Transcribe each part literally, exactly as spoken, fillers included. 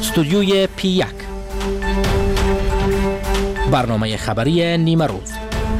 استودیوی پی یک، برنامه خبری نیمه روز.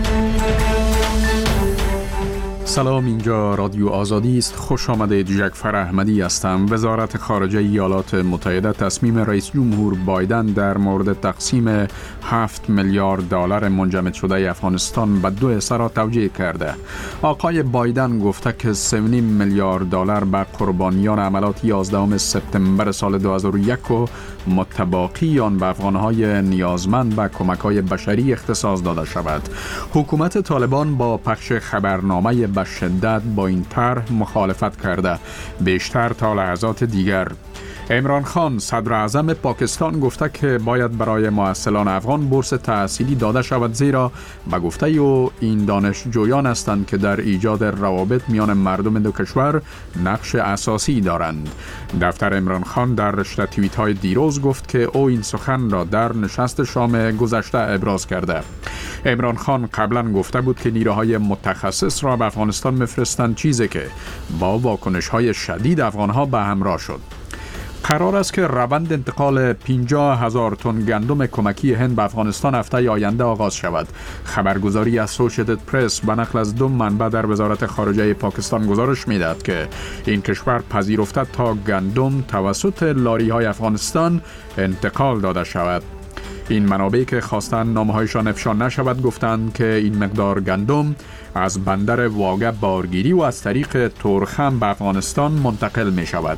سلام، اینجا رادیو آزادی است. خوش آمدید. جعفر احمدی هستم. وزارت خارجه ایالات متحده تصمیم رئیس جمهور بایدن در مورد تقسیم هفت میلیارد دلار منجمد شده افغانستان به دو حصه را توجیه کرده. آقای بایدن گفته که سه و نیم میلیارد دلار به قربانیان عملیات یازدهم سپتامبر سال دو هزار و یک و متباقی آن به افغانهای نیازمند به کمک‌های بشری اختصاص داده شود. حکومت طالبان با پخش خبرنامه به شدت با این طرح مخالفت کرده. بیشتر تا لحظات دیگر. عمران خان صدر اعظم پاکستان گفته که باید برای محصلان افغان بورس تحصیلی داده شود، زیرا به گفته او این دانشجویان هستند که در ایجاد روابط میان مردم دو کشور نقش اساسی دارند. دفتر عمران خان در رشته توییت های دیروز گفت که او این سخن را در نشست شام گذشته ابراز کرده. عمران خان قبلا گفته بود که نیروهای متخصص را به افغانستان میفرستند، چیزی که با واکنش های شدید افغانها به همراه شد. قرار است که روند انتقال پنجاه هزار تن گندم کمکی هند به افغانستان هفته آینده آغاز شود. خبرگزاری اسوسییتد پرس به نقل از دو منبع در وزارت خارجه پاکستان گزارش می‌دهد که این کشور پذیرفته تا گندم توسط لاری‌های افغانستان انتقال داده شود. این منابع که خواستند نامه‌هایشان افشا نشود گفتند که این مقدار گندم از بندر واگه بارگیری و از طریق تورخم به افغانستان منتقل می شود.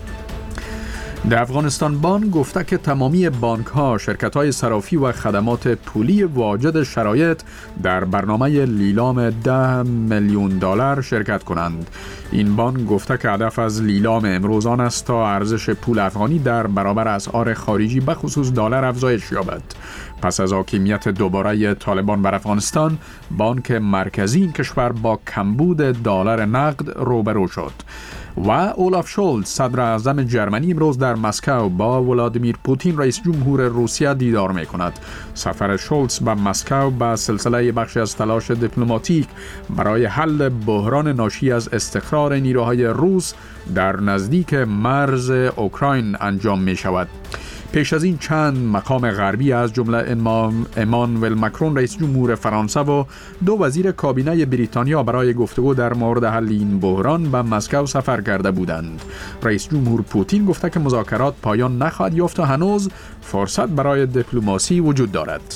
در افغانستان بانک گفته که تمامی بانک ها، شرکت های صرافی و خدمات پولی واجد شرایط در برنامه لیلام ده میلیون دلار شرکت کنند. این بانک گفته که هدف از لیلام امروز آن است تا ارزش پول افغانی در برابر اسعار خارجی به خصوص دلار افزایش یابد. پس از حاکمیت دوباره طالبان بر افغانستان، بانک مرکزی این کشور با کمبود دلار نقد روبرو شد. و اولاف شولز صدر اعظم جرمنی امروز در مسکو با ولادیمیر پوتین رئیس جمهور روسیه دیدار می کند. سفر شولز به مسکو به سلسله بخشی از تلاش دیپلماتیک برای حل بحران ناشی از استقرار نیروهای روس در نزدیک مرز اوکراین انجام می شود. پیش از این چند مقام غربی از جمله امانوئل مکرون رئیس جمهور فرانسه و دو وزیر کابینه بریتانیا برای گفتگو در مورد حل این بحران به مسکو سفر کرده بودند. رئیس جمهور پوتین گفته که مذاکرات پایان نخواهد یافت و هنوز فرصت برای دیپلماسی وجود دارد.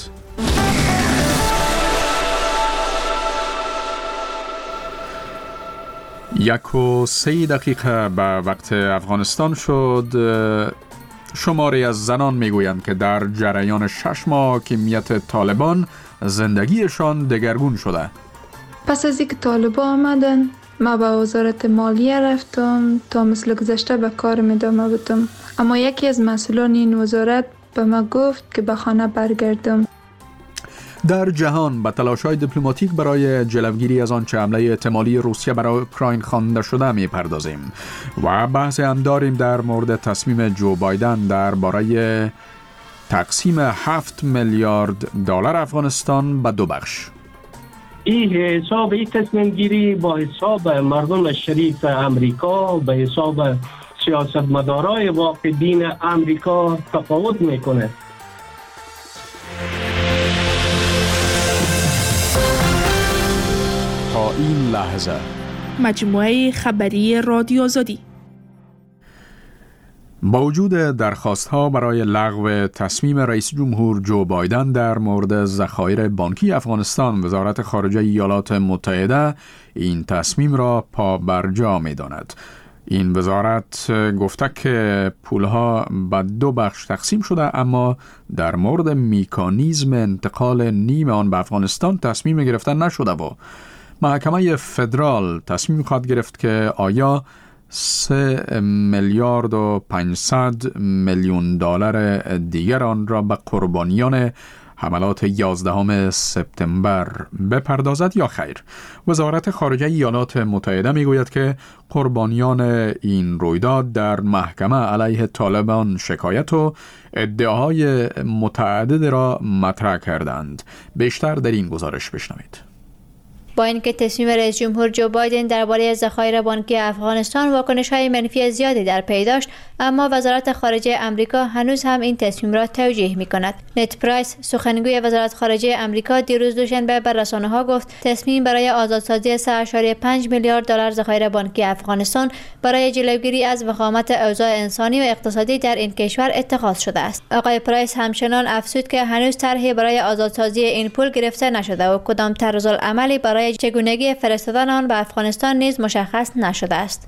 یک و سه دقیقه به وقت افغانستان شد. شماری از زنان میگویند که در جریان شش ماه حاکمیت طالبان زندگیشان دگرگون شده. پس از اینکه طالبان آمدن، ما به وزارت مالیه رفتم تا مثل گذشته به کارم ادامه بدم، اما یکی از مسئولان این وزارت به ما گفت که به خانه برگردم. در جهان به تلاش‌های دیپلماتیک برای جلوگیری از آنچه حمله احتمالی روسیه برای اوکراین خوانده شده می‌پردازیم و بحث هم داریم در مورد تصمیم جو بایدن درباره تقسیم هفت میلیارد دلار افغانستان به دو بخش. این حساب این تصمیم گیری با حساب مردم شریف امریکا به حساب سیاستمدارای واقع‌بین امریکا تفاوت میکنه. تا این لحظه مجموعه خبری رادیو آزادی. با وجود درخواست‌ها برای لغو تصمیم رئیس جمهور جو بایدن در مورد ذخایر بانکی افغانستان، وزارت خارجه ایالات متحده این تصمیم را پابرجا می‌داند. این وزارت گفته که پولها به دو بخش تقسیم شده، اما در مورد مکانیزم انتقال نیم آن به افغانستان تصمیم گرفتن نشده و محکمه فدرال تصمیم خواهد گرفت که آیا سه میلیارد و پانصد میلیون دلار دیگر آن را به قربانیان حملات یازدهم سپتامبر بپردازد یا خیر. وزارت خارجه ایالات متحده میگوید که قربانیان این رویداد در محکمه علیه طالبان شکایت و ادعاهای متعدد را مطرح کردند. بیشتر در این گزارش بشنوید. با اینکه تصمیم رئیس جمهور جو بایدن درباره ذخایر بانکی افغانستان واکنش‌های منفی زیادی در پی داشت، اما وزارت خارجه آمریکا هنوز هم این تصمیم را توجیه می‌کند. نت پرایس، سخنگوی وزارت خارجه آمریکا، دیروز دوشنبه به رسانه‌ها گفت تصمیم برای آزادسازی سه و پنج میلیارد دلار ذخایر بانکی افغانستان برای جلوگیری از وخامت اوضاع انسانی و اقتصادی در این کشور اتخاذ شده است. آقای پرایس همچنان افزود که هنوز طرحی برای آزادسازی این پول گرفته نشده و کدام طرزالعملی برای چگونگی فرستادن آن به افغانستان نیز مشخص نشده است.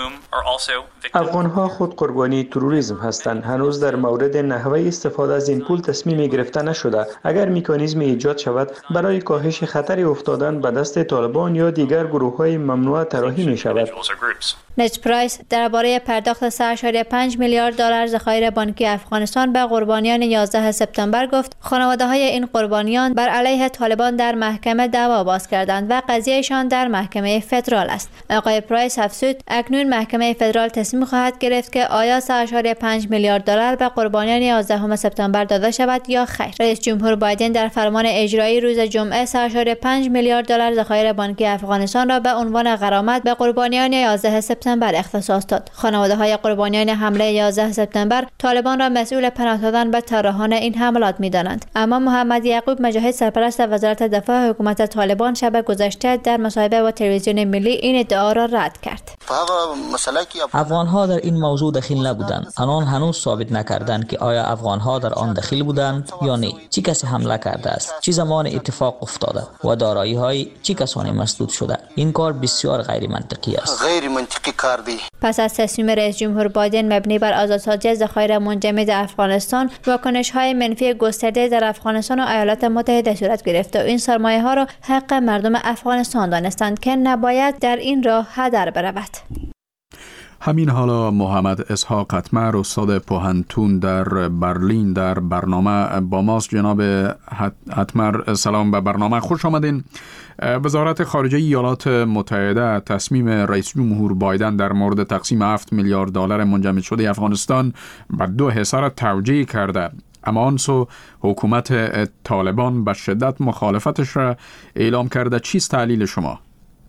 افغان‌ها خود قربانی تروریسم هستند. هنوز در مورد نحوه استفاده از این پول تصمیمی گرفته نشده. اگر مکانیزم ایجاد شود برای کاهش خطر افتادن به دست طالبان یا دیگر گروه‌های ممنوعه طراحی می‌شود. نت پرایس درباره پرداخت سه و پنج میلیارد دلار ذخایر بانکی افغانستان به قربانیان یازده سپتامبر گفت خانواده‌های این قربانیان بر علیه طالبان در محکمه دعوا باز کردند و قضیهشان در محکمه فدرال است. آقای پرایس افزود اکنون محکمه فدرال تصمیم خواهد گرفت که آیا سه و پنج میلیارد دلار به قربانیان یازده سپتامبر داده شود یا خیر. رئیس جمهور بایدن در فرمان اجرایی روز جمعه سه و پنج میلیارد دلار ذخایر بانکی افغانستان را به عنوان غرامت به قربانیان یازده سپتامبر اختصاص داد. خانواده‌های قربانیان حمله یازده سپتامبر طالبان را مسئول پناه دادن به طراحان این حملات می‌دانند. اما محمد یعقوب مجاهد، سرپرست وزارت دفاع حکومت طالبان، شب گذشته در مصاحبه با تلویزیون ملی این ادعا را رد کرد. افغان‌ها در این موضوع دخیل نبودند. آنان هنوز ثابت نکردند که آیا افغان‌ها در آن دخیل بودند یا نه. چه کسی حمله کرده است؟ چه زمان اتفاق افتاده و دارایی‌های چه کسانی مسدود شده؟ این کار بسیار غیر منطقی است. غیر منطقی کار دی. پس از تصمیم رئیس جمهور بایدن مبنی بر آزادسازی ذخایر منجمد افغانستان، واکنش‌های منفی گسترده در افغانستان و ایالات متحده صورت گرفته و این سرمایه‌ها را حق مردم افغانستان دانستند که نباید در این راه هدر برود. همین حالا محمد اسحاق اتمر، استاد پوهنتون در برلین، در برنامه با ماست. جناب اتمر، سلام به برنامه، خوش آمدین. وزارت خارجه ایالات متحده تصمیم رئیس جمهور بایدن در مورد تقسیم هفت میلیارد دلار منجمد شده افغانستان به دو حصه را توجیه کرده، اما آن سو حکومت طالبان به شدت مخالفتش را اعلام کرده. چیست تعلیل شما؟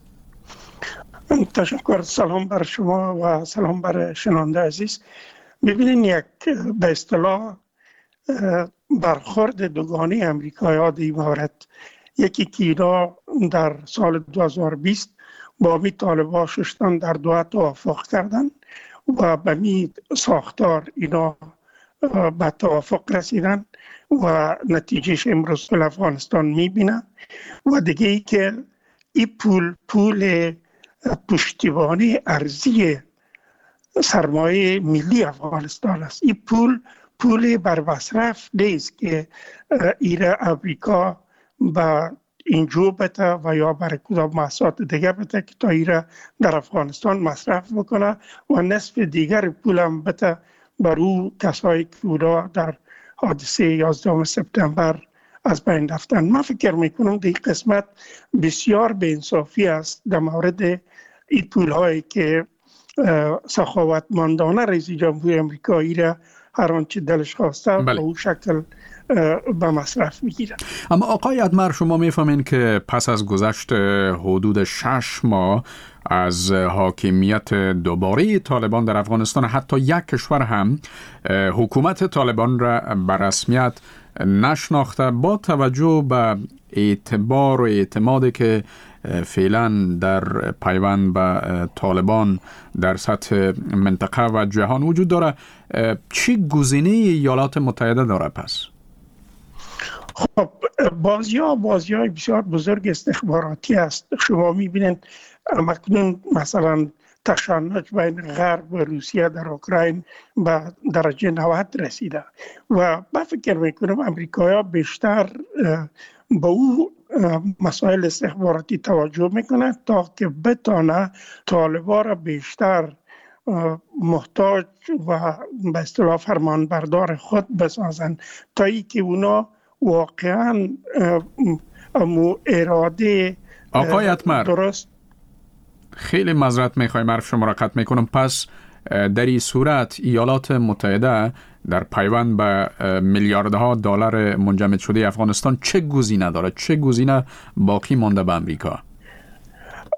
تشکر. سلام بر شما و سلام بر شنونده عزیز. ببینید، یک به اصطلاح برخورد دوگانه امریکایی‌ها در این مورد، یکی که اینا در سال دو هزار و بیست با می طالبان ششتن در دوحه توافق کردن و به می ساختار اینا به توافق رسیدن و نتیجهش امروز در افغانستان می بینن. و دیگه ای که این پول پول پشتیبانی ارزی سرمایه ملی افغانستان است. این پول پول بر مصرف نیست که ایره امریکا با اینجا بته و یا برای کدام محصولات دیگه بته که تا ایره در افغانستان مصرف بکنه و نصف دیگر پول هم بته برو کسایی که اونا در حادثه یازده سپتامبر از بین رفتن. من فکر میکنم در این قسمت بسیار بی‌انصافی است در مورد این پول هایی که سخاوتمندانه رئیس جمهور امریکایی را هر آنچه دلش خواسته به اون شکل به مصرف میگیرن. اما آقای اتمر، شما میفهمین که پس از گذشت حدود شش ماه از حاکمیت دوباره طالبان در افغانستان، حتی یک کشور هم حکومت طالبان را به رسمیت نشناخته، با توجه به اعتبار و اعتمادی که فعلا در پیوند به طالبان در سطح منطقه و جهان وجود داره، چی گزینه ایالات متحده داره پس؟ خب بازی ها بازی های بسیار بزرگ استخباراتی است. شما میبینید مکنون مثلا تشنج بین غرب و روسیه در اوکراین به درجه نود رسیده و من فکر میکنم امریکایی بیشتر به او مسائل استخباراتی توجه میکنه تا که بتانه طالبان را بیشتر محتاج و به اصطلاح فرمانبردار خود بسازن، تا ای که اونا واقعا امو اراده آقای اتمر درست. خیلی معذرت میخوایم، حرف شما را قطع میکنم. پس در این صورت ایالات متحده در پیوند به میلیاردها دلار منجمد شده افغانستان چه گزینه داره؟ چه گزینه باقی مانده به امریکا؟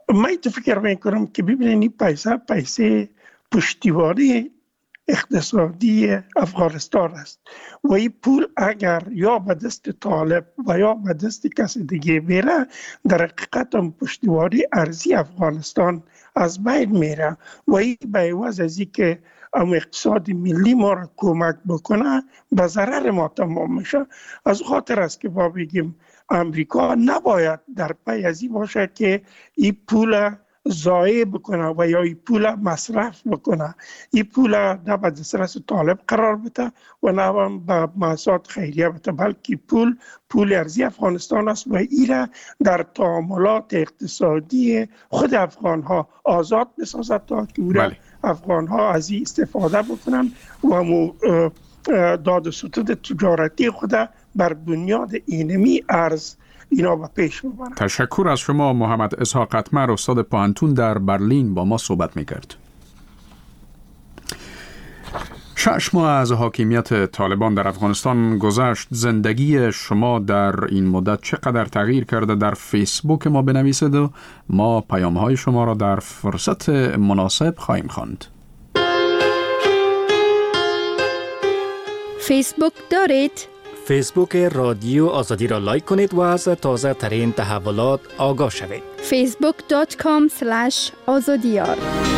من تو فکر میکنم که ببینید پیسه پیسه پشتیبانی اقتصادی افغانستان است و این پول اگر یا به دست طالب و یا به دست کسی دیگه میره در حقیقت هم پشتیبانی ارضی افغانستان از بین میره و این به عوض از این که ام اقتصاد ملی ما را کمک بکنه به ضرر ما تمام میشه. از خاطر است که ما بگیم امریکا نباید در پی از این باشه که این پول ضایع بکنه و یا این پول مصرف بکنه، این پول نه به دسترس طالب قرار بده و نه به مؤسسات خیریه بده، بلکه پول پول ارضی افغانستان است و این در تعاملات اقتصادی خود افغان ها آزاد بسازد تا که بله. افغان ها از این استفاده بکنن و مو داد و ستد تجارتی خود بر بنیاد اینمی ارز اینا به پیش ببرن. تشکر از شما محمد اسحاق قطمر، استاد پانتون در برلین با ما صحبت میکرد. شش ماه از حاکمیت طالبان در افغانستان گذشت. زندگی شما در این مدت چقدر تغییر کرده؟ در فیسبوک ما بنویسید و ما پیام‌های شما را در فرصت مناسب خواهیم خواند. فیسبوک دارید؟ فیسبوک رادیو آزادی را لایک کنید و از تازه ترین تحولات آگاه شوید. فیسبوک دات کام اسلش آزادیار.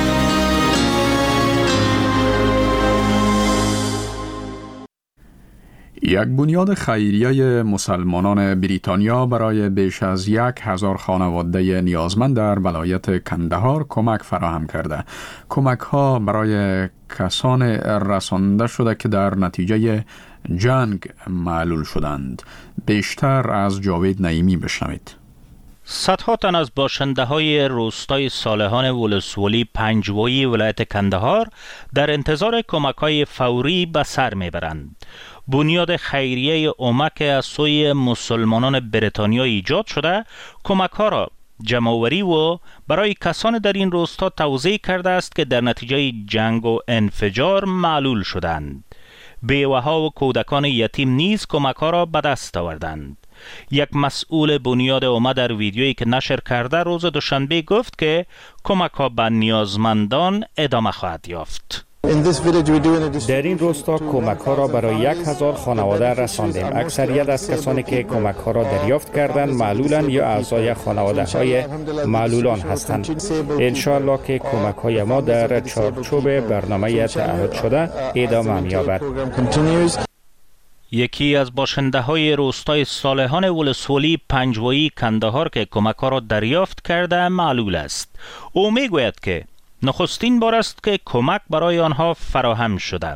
یک بنیاد خیریه مسلمانان بریتانیا برای بیش از یک هزار خانواده نیازمند در ولایت کندهار کمک فراهم کرده. کمک ها برای کسان رسانده شده که در نتیجه جنگ معلول شدند. بیشتر از جاوید نعیمی بشنوید. صدها تن از باشنده های روستای صالحان ولسوالی پنجوایی ولایت کندهار در انتظار کمک های فوری به سر میبرند. بنیاد خیریه اومک از سوی مسلمانان بریتانیا ایجاد شده کمک ها را جمع‌آوری و برای کسان در این روستا توزیع کرده است که در نتیجه جنگ و انفجار معلول شدند. بیوه‌ها و کودکان یتیم نیز کمک ها را به دست آوردند. یک مسئول بنیاد اومه در ویدیویی که نشر کرده روز دوشنبه گفت که کمک ها به نیازمندان ادامه خواهد یافت. در این روستا کمک ها را برای یک هزار خانواده رساندیم. اکثریت از کسانی که کمک ها را دریافت کردند معلولان یا اعضای خانواده های معلولان هستند. انشاءالله که کمک های ما در چارچوب برنامه تعهد شده ادامه می‌یابد. یکی از باشنده های روستای صالحان ولسوالی پنجوایی کندهار که کمک ها را دریافت کرده معلول است. او میگوید که نخستین بار است که کمک برای آنها فراهم شده.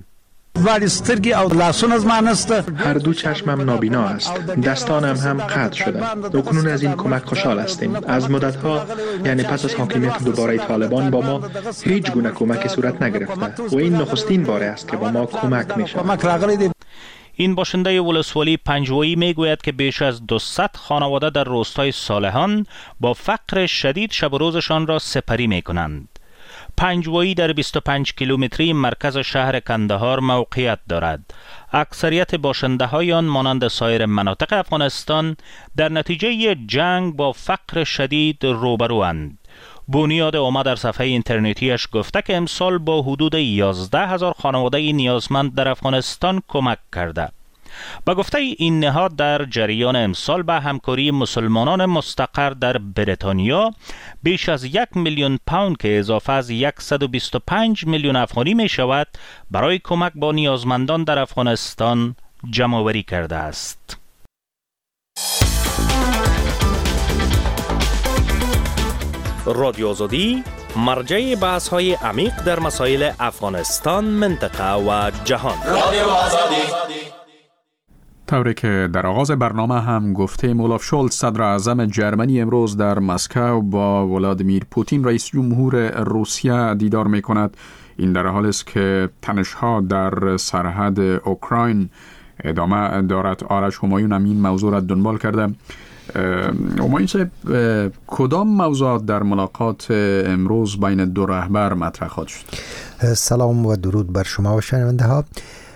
هر دو چشمم نابینا است، دستانم هم قطع شده. اکنون از این کمک خوشحال هستیم. از مدتها یعنی پس از حاکمیت دوباره طالبان با ما هیچ گونه کمکی صورت نگرفته و این نخستین بار است که با ما کمک می شود. این باشنده ولسوالی پنجوایی میگوید که بیش از دویست خانواده در روستای صالحان با فقر شدید شب و روزشان را سپری می کنند. پنجوایی در بیست و پنج کیلومتری مرکز شهر کندهار موقعیت دارد. اکثریت باشنده های آن مانند سایر مناطق افغانستان در نتیجه جنگ با فقر شدید روبروند. بنیاد اومه در صفحه اینترنتیش گفته که امسال با حدود یازده هزار خانواده نیازمند در افغانستان کمک کرده. با گفته این نهاد در جریان امسال به همکاری مسلمانان مستقر در بریتانیا بیش از یک میلیون پوند که اضافه از صد و بیست و پنج میلیون افغانی می شود برای کمک با نیازمندان در افغانستان جمع‌آوری کرده است. رادیو آزادی مرجع بحث های عمیق در مسائل افغانستان، منطقه و جهان. رادیو آزادی. طوری که در آغاز برنامه هم گفتیم، اولاف شولز صدر اعظم جرمنی امروز در مسکو با ولادیمیر پوتین رئیس جمهور روسیه دیدار می کند. این در حالی است که تنش‌ها در سرحد اوکراین ادامه دارد. آرش همایون هم این موضوع را دنبال کرده. همایون صاحب، کدام موضوعات در ملاقات امروز بین دو رهبر مطرح خواهد شد؟ سلام و درود بر شما و شنونده ها.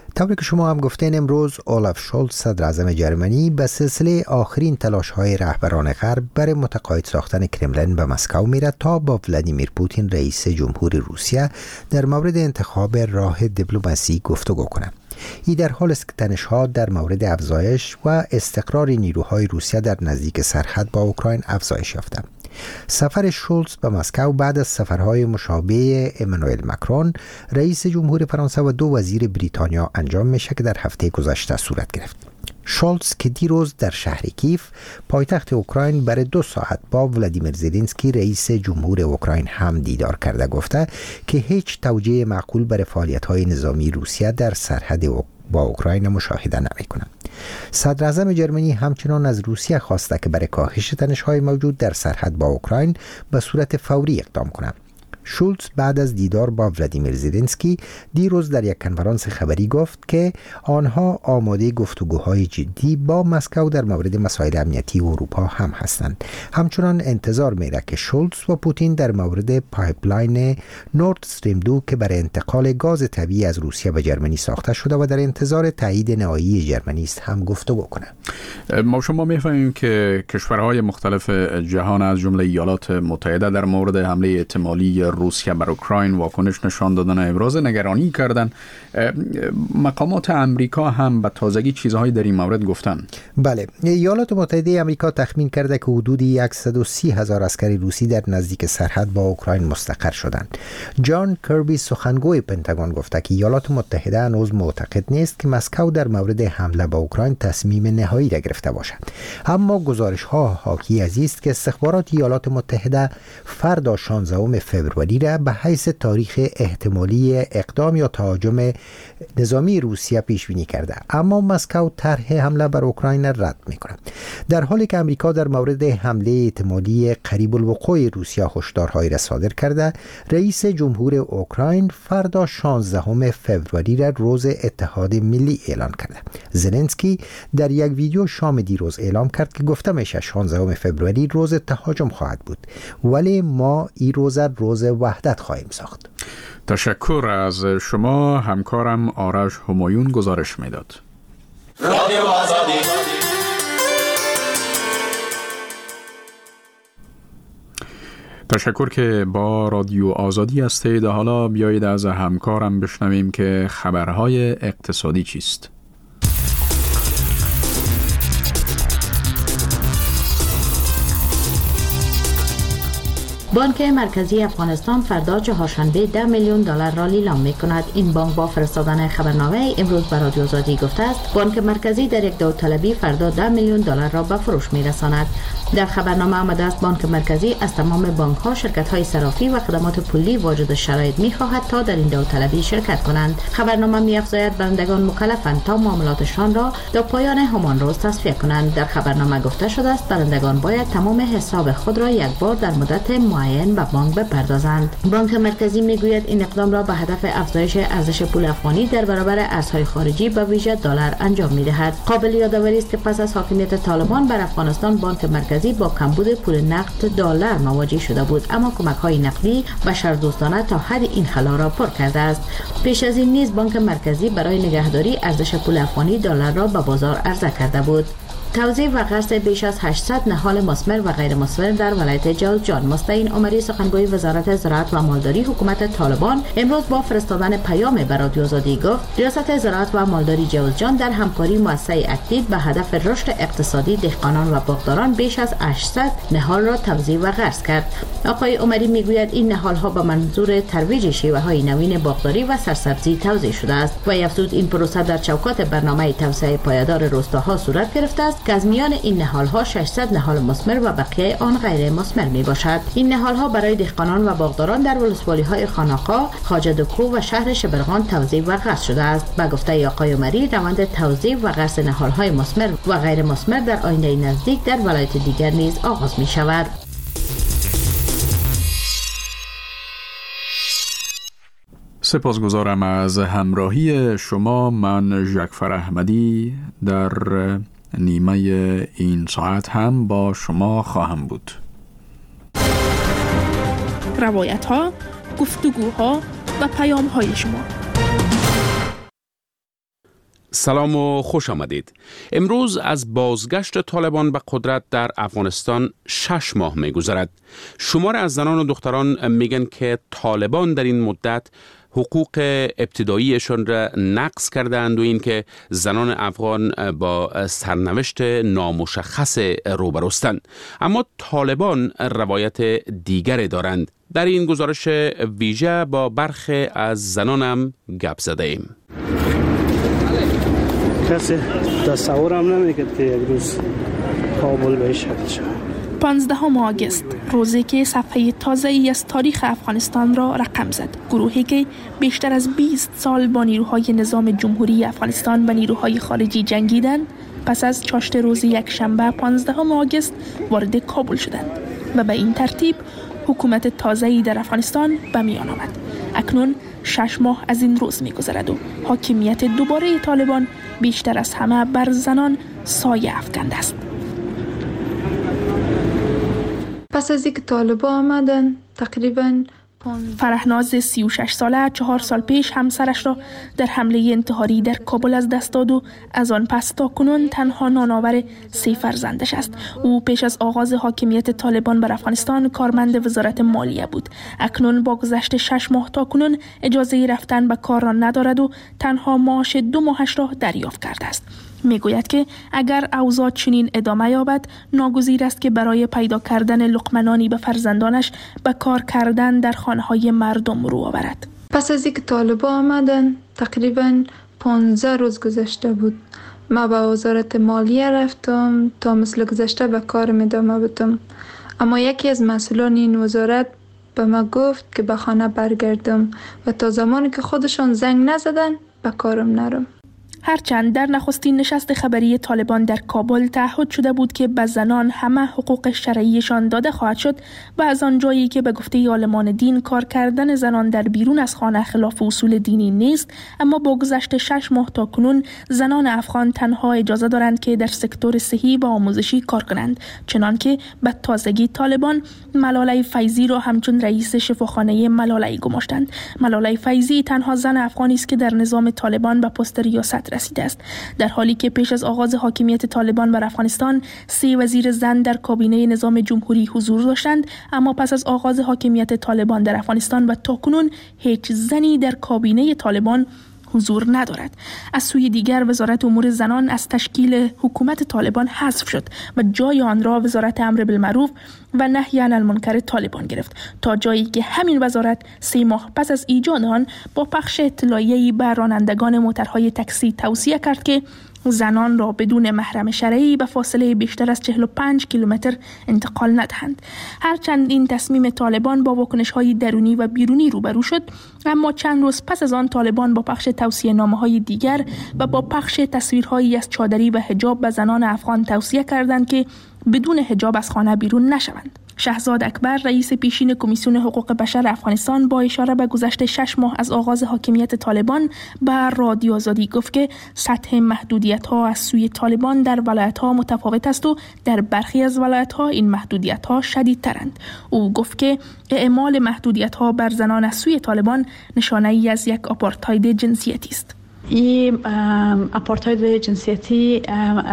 طوری که شما هم گفتین، امروز اولاف شولز صدر اعظم جرمنی به سلسله آخرین تلاش‌های رهبران غرب برای متقاعد ساختن کرملین به مسکو میره تا با ولادیمیر پوتین رئیس جمهور روسیه در مورد انتخاب راه دیپلماسی گفتگو کنه. این در حال است که تنش‌ها در مورد افزایش و استقرار نیروهای روسیه در نزدیک سرحد با اوکراین افزایش یافته. سفر شولز به مسکو بعد از سفرهای مشابه امانوئل مکرون رئیس جمهور فرانسه و دو وزیر بریتانیا انجام میشه که در هفته گذشته صورت گرفت. شولز که دیروز در شهر کیف پایتخت اوکراین برای دو ساعت با ولادیمیر زلنسکی رئیس جمهور اوکراین هم دیدار کرده، گفته که هیچ توجیه معقول برای فعالیت‌های نظامی روسیه در سرحد با اوکراین مشاهده نمی‌کنه. صدر اعظم جرمنی همچنان از روسیه خواسته که برای کاهش تنش‌های موجود در سرحد با اوکراین به صورت فوری اقدام کنه. شولز بعد از دیدار با ولادیمیر زلنسکی دیروز در یک کنفرانس خبری گفت که آنها آماده گفتگوهای جدی با مسکو در مورد مسائل امنیتی اروپا هم هستند. همچنان انتظار میره که شولز و پوتین در مورد پایپلاین نورد استریم دو که برای انتقال گاز طبیعی از روسیه به جرمنی ساخته شده و در انتظار تایید نهایی جرمنی است هم گفتگو کنند. ما شما می‌فهمیم که کشورهای مختلف جهان از جمله ایالات متحده در مورد حمله احتمالی روسیه بر اوکراین واکنش نشان دادن، ابراز نگرانی کردن. مقامات امریکا هم به تازگی چیزهایی در این مورد گفتن. بله، ایالات متحده آمریکا تخمین کرده که حدود صد و سی هزار عسکر روسی در نزدیک سرحد با اوکراین مستقر شدند. جان کربی سخنگوی پنتاگون گفته که ایالات متحده هنوز معتقد نیست که مسکو در مورد حمله به اوکراین تصمیم نهایی را گرفته باشد، اما گزارش ها حاکی از است که استخبارات ایالات متحده فردا شانزدهم فوریه را به حیث تاریخ احتمالی اقدام یا تهاجم نظامی روسیه پیش بینی کرده، اما مسکو طرح حمله بر اوکراین رد می‌کند. در حالی که امریکا در مورد حمله احتمالی قریب الوقوع روسیه هشدارهایی را صادر کرده، رئیس جمهور اوکراین فردا شانزدهم فوریه را روز اتحاد ملی اعلان کرده. زلنسکی در یک ویدیو شام دیروز اعلام کرد که گفته میشه شانزدهم فوریه روز تهاجم خواهد بود، ولی ما این روز روز وحدت خواهیم ساخت. تشکر از شما. همکارم آرش همایون گزارش میداد. رادیو آزادی. تشکر که با رادیو آزادی هستید. حالا بیایید از همکارم بشنویم که خبرهای اقتصادی چیست. بانک مرکزی افغانستان فردا چهارشنبه ده میلیون دلار را لیلام می‌کند. این بانک با فرستادن خبرنامه امروز به رادیو آزادی گفته است بانک مرکزی در یک داوطلبی فردا ده میلیون دلار را به فروش می‌رساند. در خبرنامه آمده است بانک مرکزی از تمام بانک‌ها، شرکت‌های صرافی و خدمات پولی واجد شرایط می‌خواهد تا در این داوطلبی شرکت کنند. خبرنامه می‌افزاید برندگان مکلفند تا معاملاتشان را تا پایان همان روز تصفیه کنند. در خبرنامه گفته شده است برندگان باید تمام حساب خود را یک بار در مدت معین به بانک بپردازند. بانک مرکزی میگوید این اقدام را به هدف افزایش ارزش پول افغانی در برابر ارزهای خارجی به ویژه دلار انجام می‌دهد. قابل یادآوری است که پس از حاکمیت طالبان بر افغانستان بانک مرکزی با کمبود پول نقد دلار مواجه شده بود، اما کمک‌های نقدی بشردوستانه تا حد این خلا را پر کرده است. پیش از این نیز بانک مرکزی برای نگهداری ارزش پول افغانی دلار را به بازار عرضه کرده بود. توزیع و قرض بیش از هشتصد نهال مثمر و غیر مثمر در ولایت جوزجان. مستعین عمری سخنگوی وزارت زراعت و مالداری حکومت طالبان امروز با فرستادن پیام به رادیو آزادی گفت ریاست زراعت و مالداری جوزجان در همکاری مؤسسه اکتید به هدف رشد اقتصادی دهقانان و باغداران بیش از هشتصد نهال را توزیع و قرض کرد. آقای عمری میگوید این نهال ها به منظور ترویج شیوه های نوین باغداری و سرسبزی توزیع شده است و افزود این پروسه در چوکات برنامه توسعه پایدار روستاها صورت گرفته است که از میان این نهال ها ششصد نهال مثمر و بقیه آن غیر مثمر می باشد. این نهال ها برای دهقانان و باغداران در ولسوالی های خاناقا، خواجه دکو و شهر شبرغان توزیع و قرض شده است. به گفته آقای عمری روند توزیع و قرض نهال های مثمر و غیر مثمر در آینده نزدیک در ولایت دیگر نیز آغاز می شود. سپاسگزارم از همراهی شما. من ژکفر احمدی در نیمه این ساعت هم با شما خواهم بود. روایت ها، گفتگوها و پیام های شما سلام و خوش آمدید. امروز از بازگشت طالبان به قدرت در افغانستان شش ماه می گذرد. شمار از زنان و دختران میگن که طالبان در این مدت حقوق ابتداییشان را نقض کردند و این که زنان افغان با سرنوشت نامشخص روبروستند. اما طالبان روایت دیگری دارند. در این گزارش ویژه با برخی از زنانم گپ زده ایم. کسی تصورم نمیکرد که یک روز کابل به شکل شود. پانزدهم آگوست، روزی که صفحه تازه‌ای از تاریخ افغانستان را رقم زد. گروهی که بیشتر از بیست سال با نیروهای نظام جمهوری افغانستان و نیروهای خارجی جنگیدند، پس از چاشت روز یک شنبه پانزدهم آگوست وارد کابل شدند و به این ترتیب حکومت تازه‌ای در افغانستان به میان آمد. اکنون شش ماه از این روز می‌گذرد و حاکمیت دوباره طالبان بیشتر از همه بر زنان سایه افکنده است. پس از اینکه طالبان آمدن تقریباً فرهناز سی و شش ساله چهار سال پیش همسرش را در حمله انتحاری در کابل از دست داد و از آن پس تا کنون تنها نانآور سه فرزندش است. او پیش از آغاز حاکمیت طالبان بر افغانستان کارمند وزارت مالیه بود. اکنون با گذشت شش ماه تا کنون اجازه رفتن به کار را ندارد و تنها معاش دو ماهش را دریافت کرده است. میگوید که اگر اوضاع چنین ادامه یابد ناگزیر است که برای پیدا کردن لقمه به فرزندانش به کار کردن در خانه‌های مردم رو آورد. پس از اینکه طالبان آمدن تقریباً پانزده روز گذشته بود. ما به وزارت مالیه رفتم تا مثل گذشته به کارم ادامه بدم، اما یکی از مسئولان این وزارت به ما گفت که به خانه برگردم و تا زمانی که خودشان زنگ نزدن به کارم نرم. هرچند در نخستین نشست خبری طالبان در کابل تعهد شده بود که به زنان همه حقوق شرعیشان داده خواهد شد و از آنجایی که به گفته عالمان دین کار کردن زنان در بیرون از خانه خلاف اصول دینی نیست، اما با گذشت شش ماه تا کنون زنان افغان تنها اجازه دارند که در سکتور صحی و آموزشی کار کنند، چنانکه به تازگی طالبان ملاله فیضی را همچون رئیس شفاخانه ملاله گماشتند. ملاله فیضی تنها زن افغانی است که در نظام طالبان به پست ریاست رسیده است، در حالی که پیش از آغاز حاکمیت طالبان بر افغانستان سه وزیر زن در کابینه نظام جمهوری حضور داشتند، اما پس از آغاز حاکمیت طالبان در افغانستان و تاکنون هیچ زنی در کابینه طالبان حضور ندارد. از سوی دیگر وزارت امور زنان از تشکیل حکومت طالبان حذف شد و جای آن را وزارت امر بالمعروف و نهی عن المنکر طالبان گرفت، تا جایی که همین وزارت سه ماه پس از ایجاد آن با پخش اطلاعیه‌ای بر رانندگان موترهای تاکسی توصیه کرد که زنان را بدون محرم شرعی به فاصله بیشتر از چهل و پنج کیلومتر انتقال ندهند. هرچند این تصمیم طالبان با واکنش‌های درونی و بیرونی روبرو شد، اما چند روز پس از آن طالبان با پخش توصیه‌نامه‌های دیگر و با پخش تصویرهایی از چادری و حجاب به زنان افغان توصیه کردند که بدون حجاب از خانه بیرون نشوند. شهزاد اکبر رئیس پیشین کمیسیون حقوق بشر افغانستان با اشاره به گذشت شش ماه از آغاز حاکمیت طالبان به رادیو آزادی گفت که سطح محدودیت‌ها از سوی طالبان در ولایت‌ها متفاوت است و در برخی از ولایت‌ها این محدودیت‌ها شدیدترند. او گفت که اعمال محدودیت‌ها بر زنان از سوی طالبان نشانه‌ای از یک آپارتاید جنسیتی است. این آپارتاید جنسیتی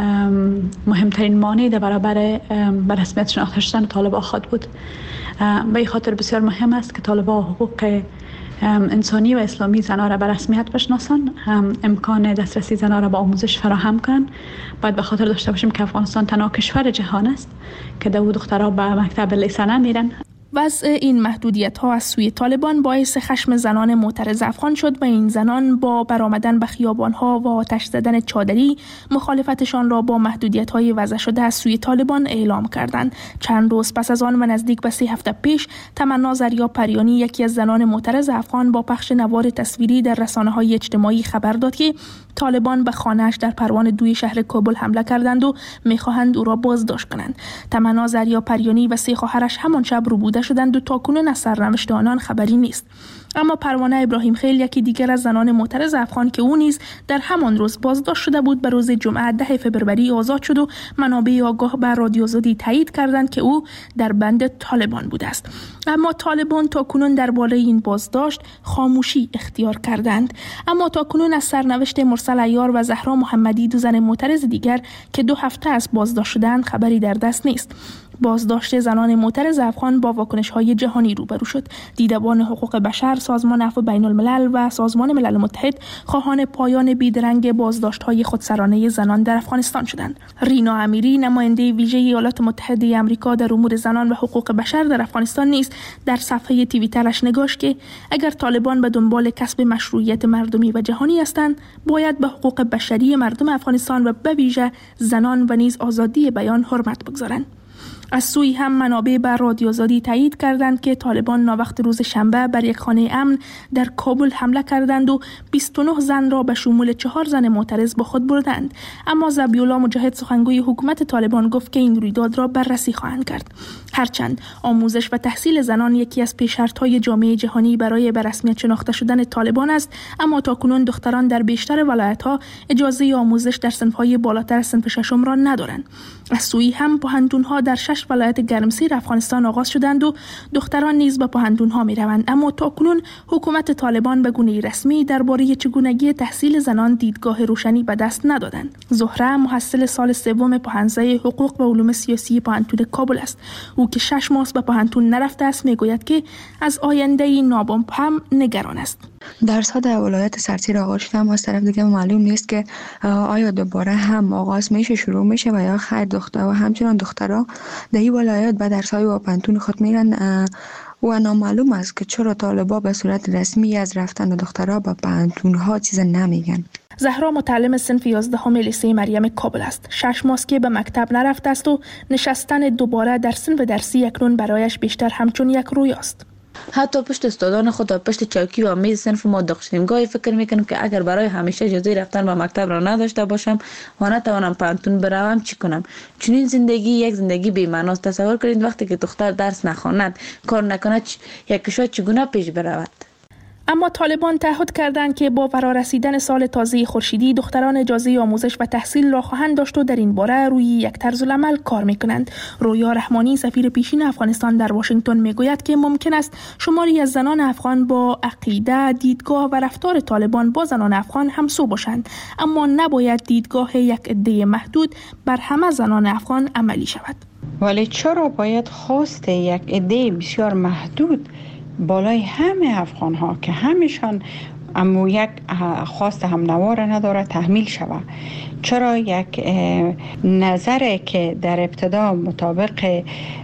مهمترین مانع در برابر به رسمیت شناخته شدن طالبان خود بود. به این خاطر بسیار مهم است که طالبان حقوق انسانی و اسلامی زنان را به رسمیت بشناسند، امکان دسترسی زنان را به آموزش فراهم کنند. باید به خاطر داشته باشیم که افغانستان تنها کشور جهان است که دو دخترها به مکتب لیسه نمیرن. وضع این محدودیت‌ها از سوی طالبان باعث خشم زنان معترض افغان شد و این زنان با برآمدن به خیابان‌ها و آتش زدن چادری مخالفتشان را با محدودیت‌های وضع شده از سوی طالبان اعلام کردند. چند روز پس از آن و نزدیک به سه هفته پیش تمنا زریا پریانی، یکی از زنان معترض افغان، با پخش نوار تصویری در رسانه‌های اجتماعی خبر داد که طالبان به خانه‌اش در پروان دوی شهر کابل حمله کردند و می‌خواهند او را بازداشت کنند. تمنا زریا پریانی و سه خواهرش همان شب رو برده شدند و تاکنون از سرنوشت آنان خبری نیست. اما پروانه ابراهیم خیل، یکی دیگر از زنان معترض افغان که او نیز در همان روز بازداشت شده بود، به روز جمعه ده فوریه آزاد شد و منابع آگاه به رادیو آزادی تایید کردند که او در بند طالبان بوده است. اما طالبان تاکنون درباره این بازداشت خاموشی اختیار کردند. اما تاکنون از سرنوشت مرسل عیار و زهرا محمدی، دو زن معترض دیگر که دو هفته از بازداشت شدند، خبری در دست نیست. بازداشت زنان معترض افغان با واکنش‌های جهانی روبرو شد. دیدبان حقوق بشر، سازمان عفو بین الملل و سازمان ملل متحد خواهان پایان بیدرنگ بازداشت‌های خودسرانه زنان در افغانستان شدند. رینا امیری، نماینده ویژه ایالات متحده آمریکا در امور زنان و حقوق بشر در افغانستان، نیز در صفحه توییترش نگاشت که اگر طالبان به دنبال کسب مشروعیت مردمی و جهانی هستند، باید به حقوق بشری مردم افغانستان و به ویژه زنان و نیز آزادی بیان حرمت بگذارند. از سوی هم منابع بر رادیو آزادی تایید کردند که طالبان ناوقت روز شنبه بر یک خانه امن در کابل حمله کردند و بیست و نه زن را به شمول چهار زن معترض با خود بردند. اما ذبیح‌الله مجاهد، سخنگوی حکومت طالبان، گفت که این رویداد را بررسی خواهند کرد. هرچند آموزش و تحصیل زنان یکی از پیش‌شرط‌های جامعه جهانی برای به رسمیت شناخته شدن طالبان است، اما تاکنون دختران در بیشتر ولایت‌ها اجازه آموزش در صنف‌های بالاتر از صنف ششم را ندارند. از سوی هم پوهنتون‌ها در شش ولایت گرمسیر افغانستان آغاز شدند و دختران نیز به پوهنتون‌ها می‌روند. اما تاکنون حکومت طالبان به گونه رسمی درباره چگونگی تحصیل زنان دیدگاه روشنی به دست ندادند. زهره محصل سال سوم پوهنځی حقوق و علوم سیاسی پوهنتون کابل است. او که شش ماه به پوهنتون نرفته است میگوید که از آینده نامبهم نگران است. درس‌ها در ولایت سرسیر آغاز شده، اما از طرف دیگه معلوم نیست که آیا دوباره هم آغاز میشه، شروع میشه و یا خیر دختر و همچنان دخترها در این ولایت به درس‌های و پوهنتون خود میرن و نامعلوم است که چرا طالبا به صورت رسمی از رفتن دخترها به پوهنتون‌ها چیز نمیگن. زهرا متعلم صنف یازدهم لیسه مریم کابل است. شش ماه که به مکتب نرفته است و نشستن دوباره در صنف درسی اکنون برایش بیشتر همچون یک رویاست. حتی پشت استادان خود و پشت چوکی و میز صنف ما داشتیم. گاهی فکر میکنم که اگر برای همیشه اجازه رفتن به مکتب را نداشته باشم و نتوانم پانتون بروم چی کنم؟ چون این زندگی یک زندگی بی‌معناست. تصور کنید وقتی که دختر درس نخواند، کار نکند، یک کشور چگونه پیش برود؟ اما طالبان تعهد کردند که با فرارسیدن سال تازه خورشیدی دختران اجازه آموزش و تحصیل را خواهند داشت و در این باره روی یک طرز العمل کار میکنند. رویا رحمانی، سفیر پیشین افغانستان در واشنگتن، میگوید که ممکن است شماری از زنان افغان با عقیده، دیدگاه و رفتار طالبان با زنان افغان همسو باشند، اما نباید دیدگاه یک عده محدود بر همه زنان افغان عملی شود. ولی چرا باید خواست یک عده بسیار محدود بالای همه افغان ها که همیشان امو یک خواست هم نوار نداره تحمیل شود؟ چرا یک نظر که در ابتدا مطابق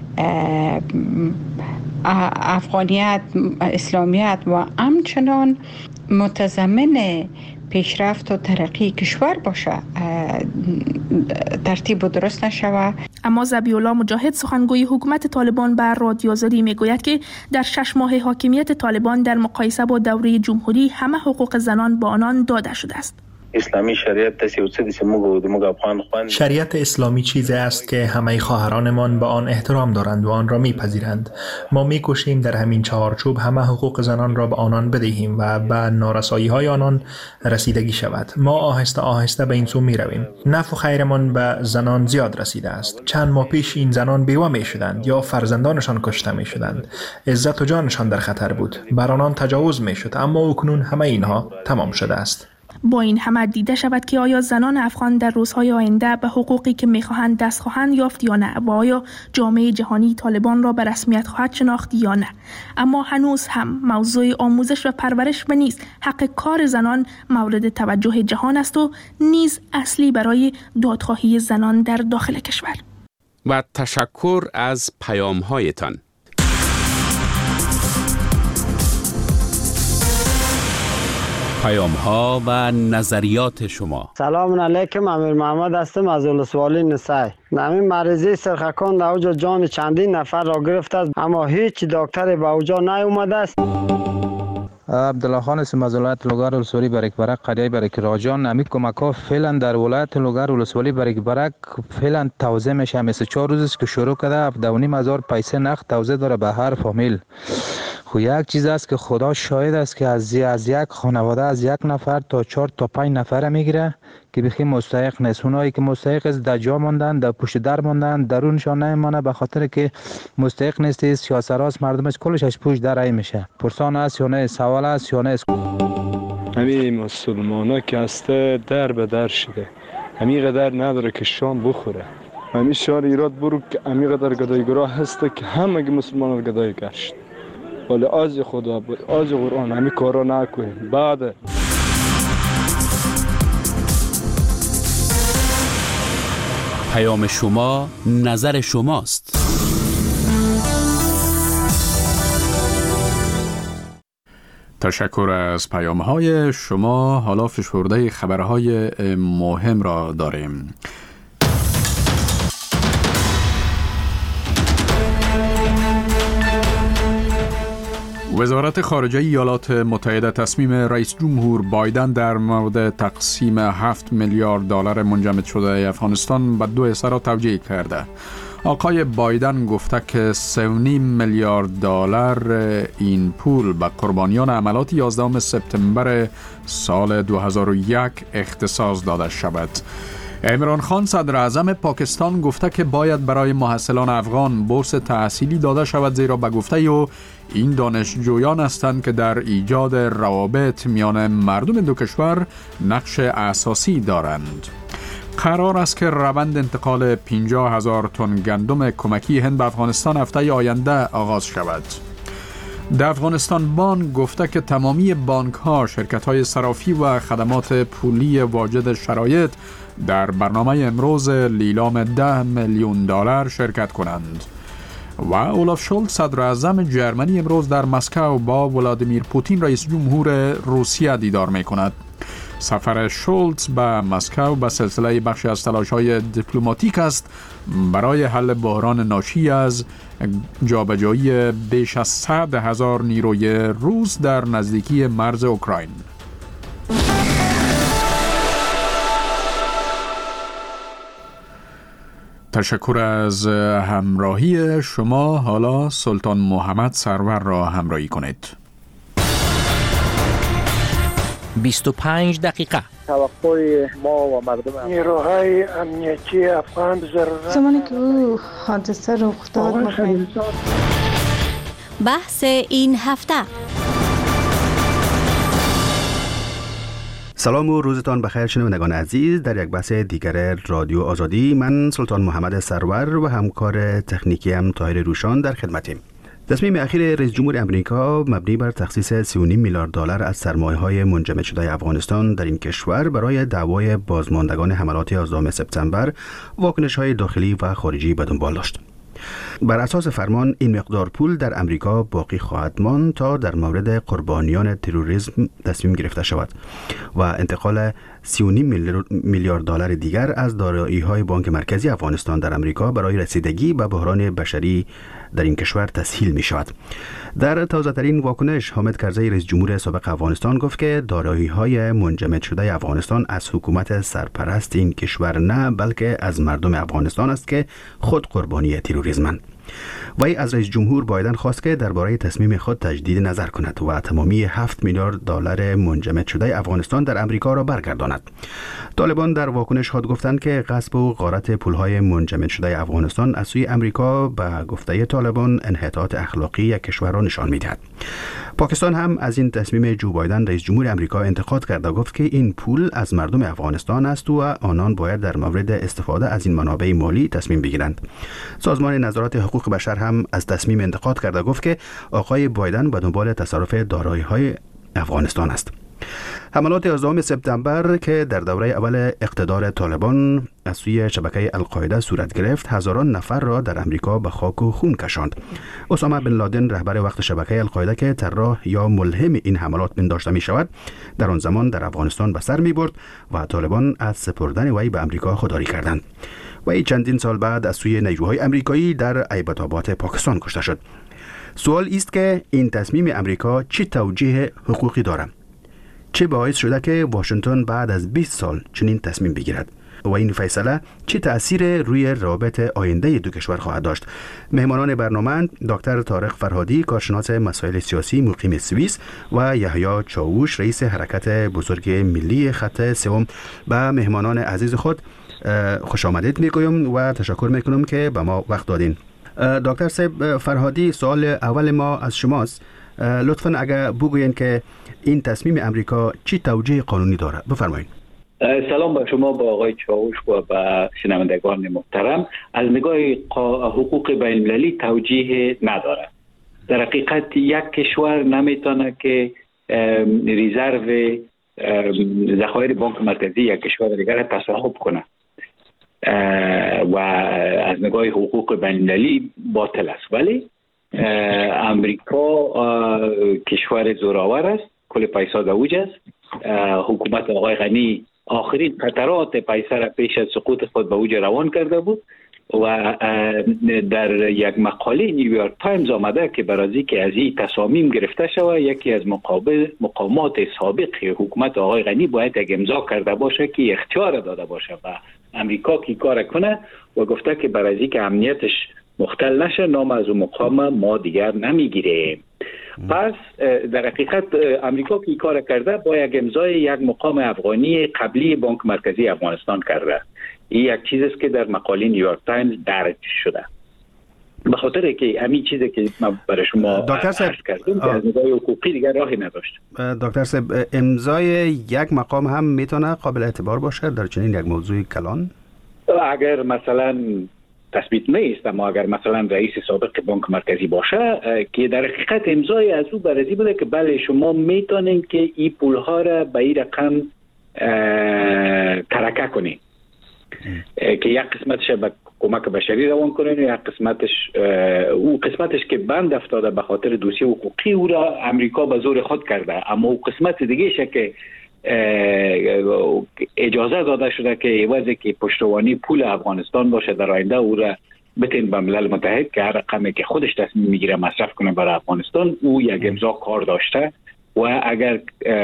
افغانیت، اسلامیت و همچنان متضمن پیشرفت و ترقی کشور باشه ترتیب و درست نشود؟ اما ذبیح‌الله مجاهد، سخنگوی حکومت طالبان، بر رادیو آزادی میگوید که در شش ماه حاکمیت طالبان در مقایسه با دوره جمهوری همه حقوق زنان با آنان داده شده است. اسلامی شریعت دسی و سدی سموگو دموگ افغان خوان شریعت اسلامی چیزی است که همه خواهرانمان به آن احترام دارند و آن را میپذیرند. ما میکوشیم در همین چهارچوب همه حقوق زنان را به آنان بدهیم و به نارسایی های آنان رسیدگی شود. ما آهسته آهسته به این سو میرویم. نفع و خیرمان به زنان زیاد رسیده است. چند ماه پیش این زنان بیوه میشدند یا فرزندانشان کشته میشدند. عزت و جانشان در خطر بود. بر آنان تجاوز میشد، اما اکنون همه اینها تمام شده است. با این همه دیده شود که آیا زنان افغان در روزهای آینده به حقوقی که میخواهند دست خواهند یافت یا نه، و آیا جامعه جهانی طالبان را به رسمیت خواهد شناخت یا نه. اما هنوز هم موضوع آموزش و پرورش و نیز حق کار زنان مورد توجه جهان است و نیز اصلی برای دادخواهی زنان در داخل کشور. و تشکر از پیام‌هایتان. پیام‌ها و نظریات شما. سلام علیکم، امیر محمد هستم از ولسوالی نسای. نمی مریضی سرخکان در اوجا جان چندین نفر را گرفت است، اما هیچ دکتری به اوجا نیامده است. عبدالله خان اسم از ولایت لوگر ولسوالی برک برک قریه برک راجان. امی کمک ها فعلا در ولایت لوگر ولسوالی برک برک فعلا توزیع میشه. مثل چهار روز است که شروع کرده، هفده و نیم هزار پیسه نقد توزیع داره به هر فامیل. خو یک چیز است که خدا شاهد است که از از یک خانواده از یک نفر تا چهار تا پنج نفر میگیره که بخی مستحق نیست. اونایی که مستحق است در جا ماندن، در پشت در ماندن، درونشان نمیمانه به خاطر که مستحق نیست. سیاست مردمش کلش از پشت در ای میشه. پرسان است یا نه، سوال است یا نه. همین مسلمانا که هسته در به در شده، همین قدر نداره که شام بخوره. همین شهر ایراد برو که همین قدر گدایگرا هسته که همه مسلمان رو گدای گشت. ولی از خدا بود، از قرآن همین کارا نکنیم. بعد پیام شما نظر شماست. تشکر از پیام های شما. حالا فشرده خبرهای مهم را داریم. وزارت خارجه ایالات متحده تصمیم رئیس جمهور بایدن در مورد تقسیم هفت میلیارد دلار منجمد شده افغانستان به دو حصه را توجیه کرده. آقای بایدن گفته که سه و نیم میلیارد دلار این پول به قربانیان عملیات یازدهم سپتامبر سال دو هزار و یک اختصاص داده شود. عمران خان صدر اعظم پاکستان گفته که باید برای محصلان افغان بورس تحصیلی داده شود، زیرا به گفته او این دانشجویان هستند که در ایجاد روابط میان مردم دو کشور نقش اساسی دارند. قرار است که روند انتقال پنجاه هزار تن گندم کمکی هند به افغانستان هفته آینده آغاز شود. در افغانستان بانک گفته که تمامی بانک ها، شرکت های صرافی و خدمات پولی واجد شرایط در برنامه امروز لیلام ده میلیون دلار شرکت کنند. و اولاف شولز صدر اعظم جرمنی امروز در مسکو با ولادیمیر پوتین رئیس جمهور روسیه دیدار می کند. سفر شولز به مسکو به سلسله بخشی از تلاش‌های دیپلماتیک است برای حل بحران ناشی از جابجایی بیش از صد هزار نیروی روس در نزدیکی مرز اوکراین. تشکر از همراهی شما. حالا سلطان محمد سرور را همراهی کنید. بیست و پنج دقیقه. توقع ما و مردم نیروهای امنیتی افغان ضرورت زمانی که او حادثه رخ داد بحث این هفته. سلام و روزتان بخیر شنوندگان عزیز. در یک بحث دیگر رادیو آزادی من سلطان محمد سرور و همکار تکنیکیم طاهر روشان در خدمتیم. تصمیم اخیر رئیس جمهور امریکا مبنی بر تخصیص سی و نیم میلیارد دلار از سرمایه‌های منجمد شده افغانستان در این کشور برای دعوای بازماندگان حملات یازدهم سپتامبر واکنش‌های داخلی و خارجی به دنبال داشت. بر اساس فرمان این مقدار پول در امریکا باقی خواهد ماند تا در مورد قربانیان تروریسم تصمیم گرفته شود و انتقال سی و نیم میلیارد دلار دیگر از دارایی‌های بانک مرکزی افغانستان در امریکا برای رسیدگی به بحران بشری در این کشور تسهیل می شود. در تازه‌ترین واکنش حامد کرزی رئیس جمهور سابق افغانستان گفت که دارایی‌های منجمد شده افغانستان از حکومت سرپرست این کشور نه بلکه از مردم افغانستان است که خود قربانی تروریسمند. وی از رئیس جمهور بایدن خواست که درباره تصمیم خود تجدید نظر کند و تمامی هفت میلیارد دلار منجمد شده افغانستان در امریکا را برگرداند. طالبان در واکنش خود گفتند که غصب و غارت پولهای منجمد شده افغانستان از سوی امریکا به گفته طالبان انحطاط اخلاقی یک کشور را نشان می‌دهد. پاکستان هم از این تصمیم جو بایدن رئیس جمهور امریکا انتقاد کرد و گفت که این پول از مردم افغانستان است و آنان باید در مورد استفاده از این منابع مالی تصمیم بگیرند. سازمان نظارت حقوق بشر هم از تصمیم انتقاد کرد و گفت که آقای بایدن به دنبال تصرف دارایی‌های افغانستان است. حملات یازدهم سپتامبر که در دوره اول اقتدار طالبان از سوی شبکه القاعده صورت گرفت، هزاران نفر را در امریکا به خاک و خون کشاند. اسامه بن لادن رهبر وقت شبکه القاعده که طراح یا ملهم این حملات پنداشته می شود، در آن زمان در افغانستان به سر می برد و طالبان از سپردن وی به امریکا خودداری کردند. وی چندین سال بعد از سوی نیروهای امریکایی در ایبک آباد پاکستان کشته شد. سوال است که این تصمیم امریکا چه توجیه حقوقی دارد؟ چه باعث شده که واشنگتن بعد از بیست سال چنین تصمیم بگیرد؟ و این فیصله چه تأثیر روی روابط آینده دو کشور خواهد داشت؟ مهمانان برنامه دکتر طارق فرهادی، کارشناس مسائل سیاسی مقیم سوئیس، و یحیی چاووش، رئیس حرکت بزرگ ملی خط سوم. به مهمانان عزیز خود خوش آمدید میگویم و تشکر میکنم که به ما وقت دادین. دکتر صاحب فرهادی، سوال اول ما از شماست. لطفاً اگر بگوین که این تصمیم امریکا چی توجیه قانونی دارد؟ بفرمایید. سلام به شما، با آقای چاووش و به شنوندگان محترم. از نگاه حقوق بین المللی توجیه نداره. در حقیقت یک کشور نمیتونه که ریزرو ذخایر بانک مرکزی یک کشور دیگر تصاحب کنه و از نگاه حقوق بین المللی باطل است. ولی امریکا کشور زورآور است، کل پیسا در اوج است. حکومت آقای غنی آخرین قطرات پیسه را پیش از سقوط خود به اوج روان کرده بود و در یک مقاله نیویورک تایمز آمده که برای که از این تصامیم گرفته شود، یکی از مقابل مقامات سابق حکومت آقای غنی باید یک امضا کرده باشه که اختیار داده باشه و امریکا کی کار کنه و گفته که برای که امنیتش مختل نشه نام از اون مقام ما دیگر نمیگیریم. پس در حقیقت امریکا که کار کرده با یک امضای یک مقام افغانی قبلی بانک مرکزی افغانستان کرده. این یک چیز است که در مقاله نیویورک تایمز درج شده. به خاطر که همین چیزی که ما برای شما عرض کردیم که از نگاه حقوقی دیگر راهی نداشت. دکتر صاحب، امضای یک مقام هم میتونه قابل اعتبار باشه در چنین یک موضوع کلان؟ اگر مثلا تثبیت نیست، اما اگر مثلا رئیس سابق بانک مرکزی باشه که در حقیقت امضای از او برازی بوده که بله شما میتونین که این پولها را به این رقم ترکه کنین که یک قسمتش به کمک بشری روان کنین و یک قسمتش او قسمتش که بند افتاده به خاطر دوسیه حقوقی او را امریکا به زور خود کرده، اما او قسمت دیگه شه که اجازه داده شده که عوضی که پشتوانی پول افغانستان باشه در آینده او را بتین به ملل متحد که هر رقمی که خودش تصمیم میگیره مصرف کنه برای افغانستان او یک امضا کار داشته. و اگر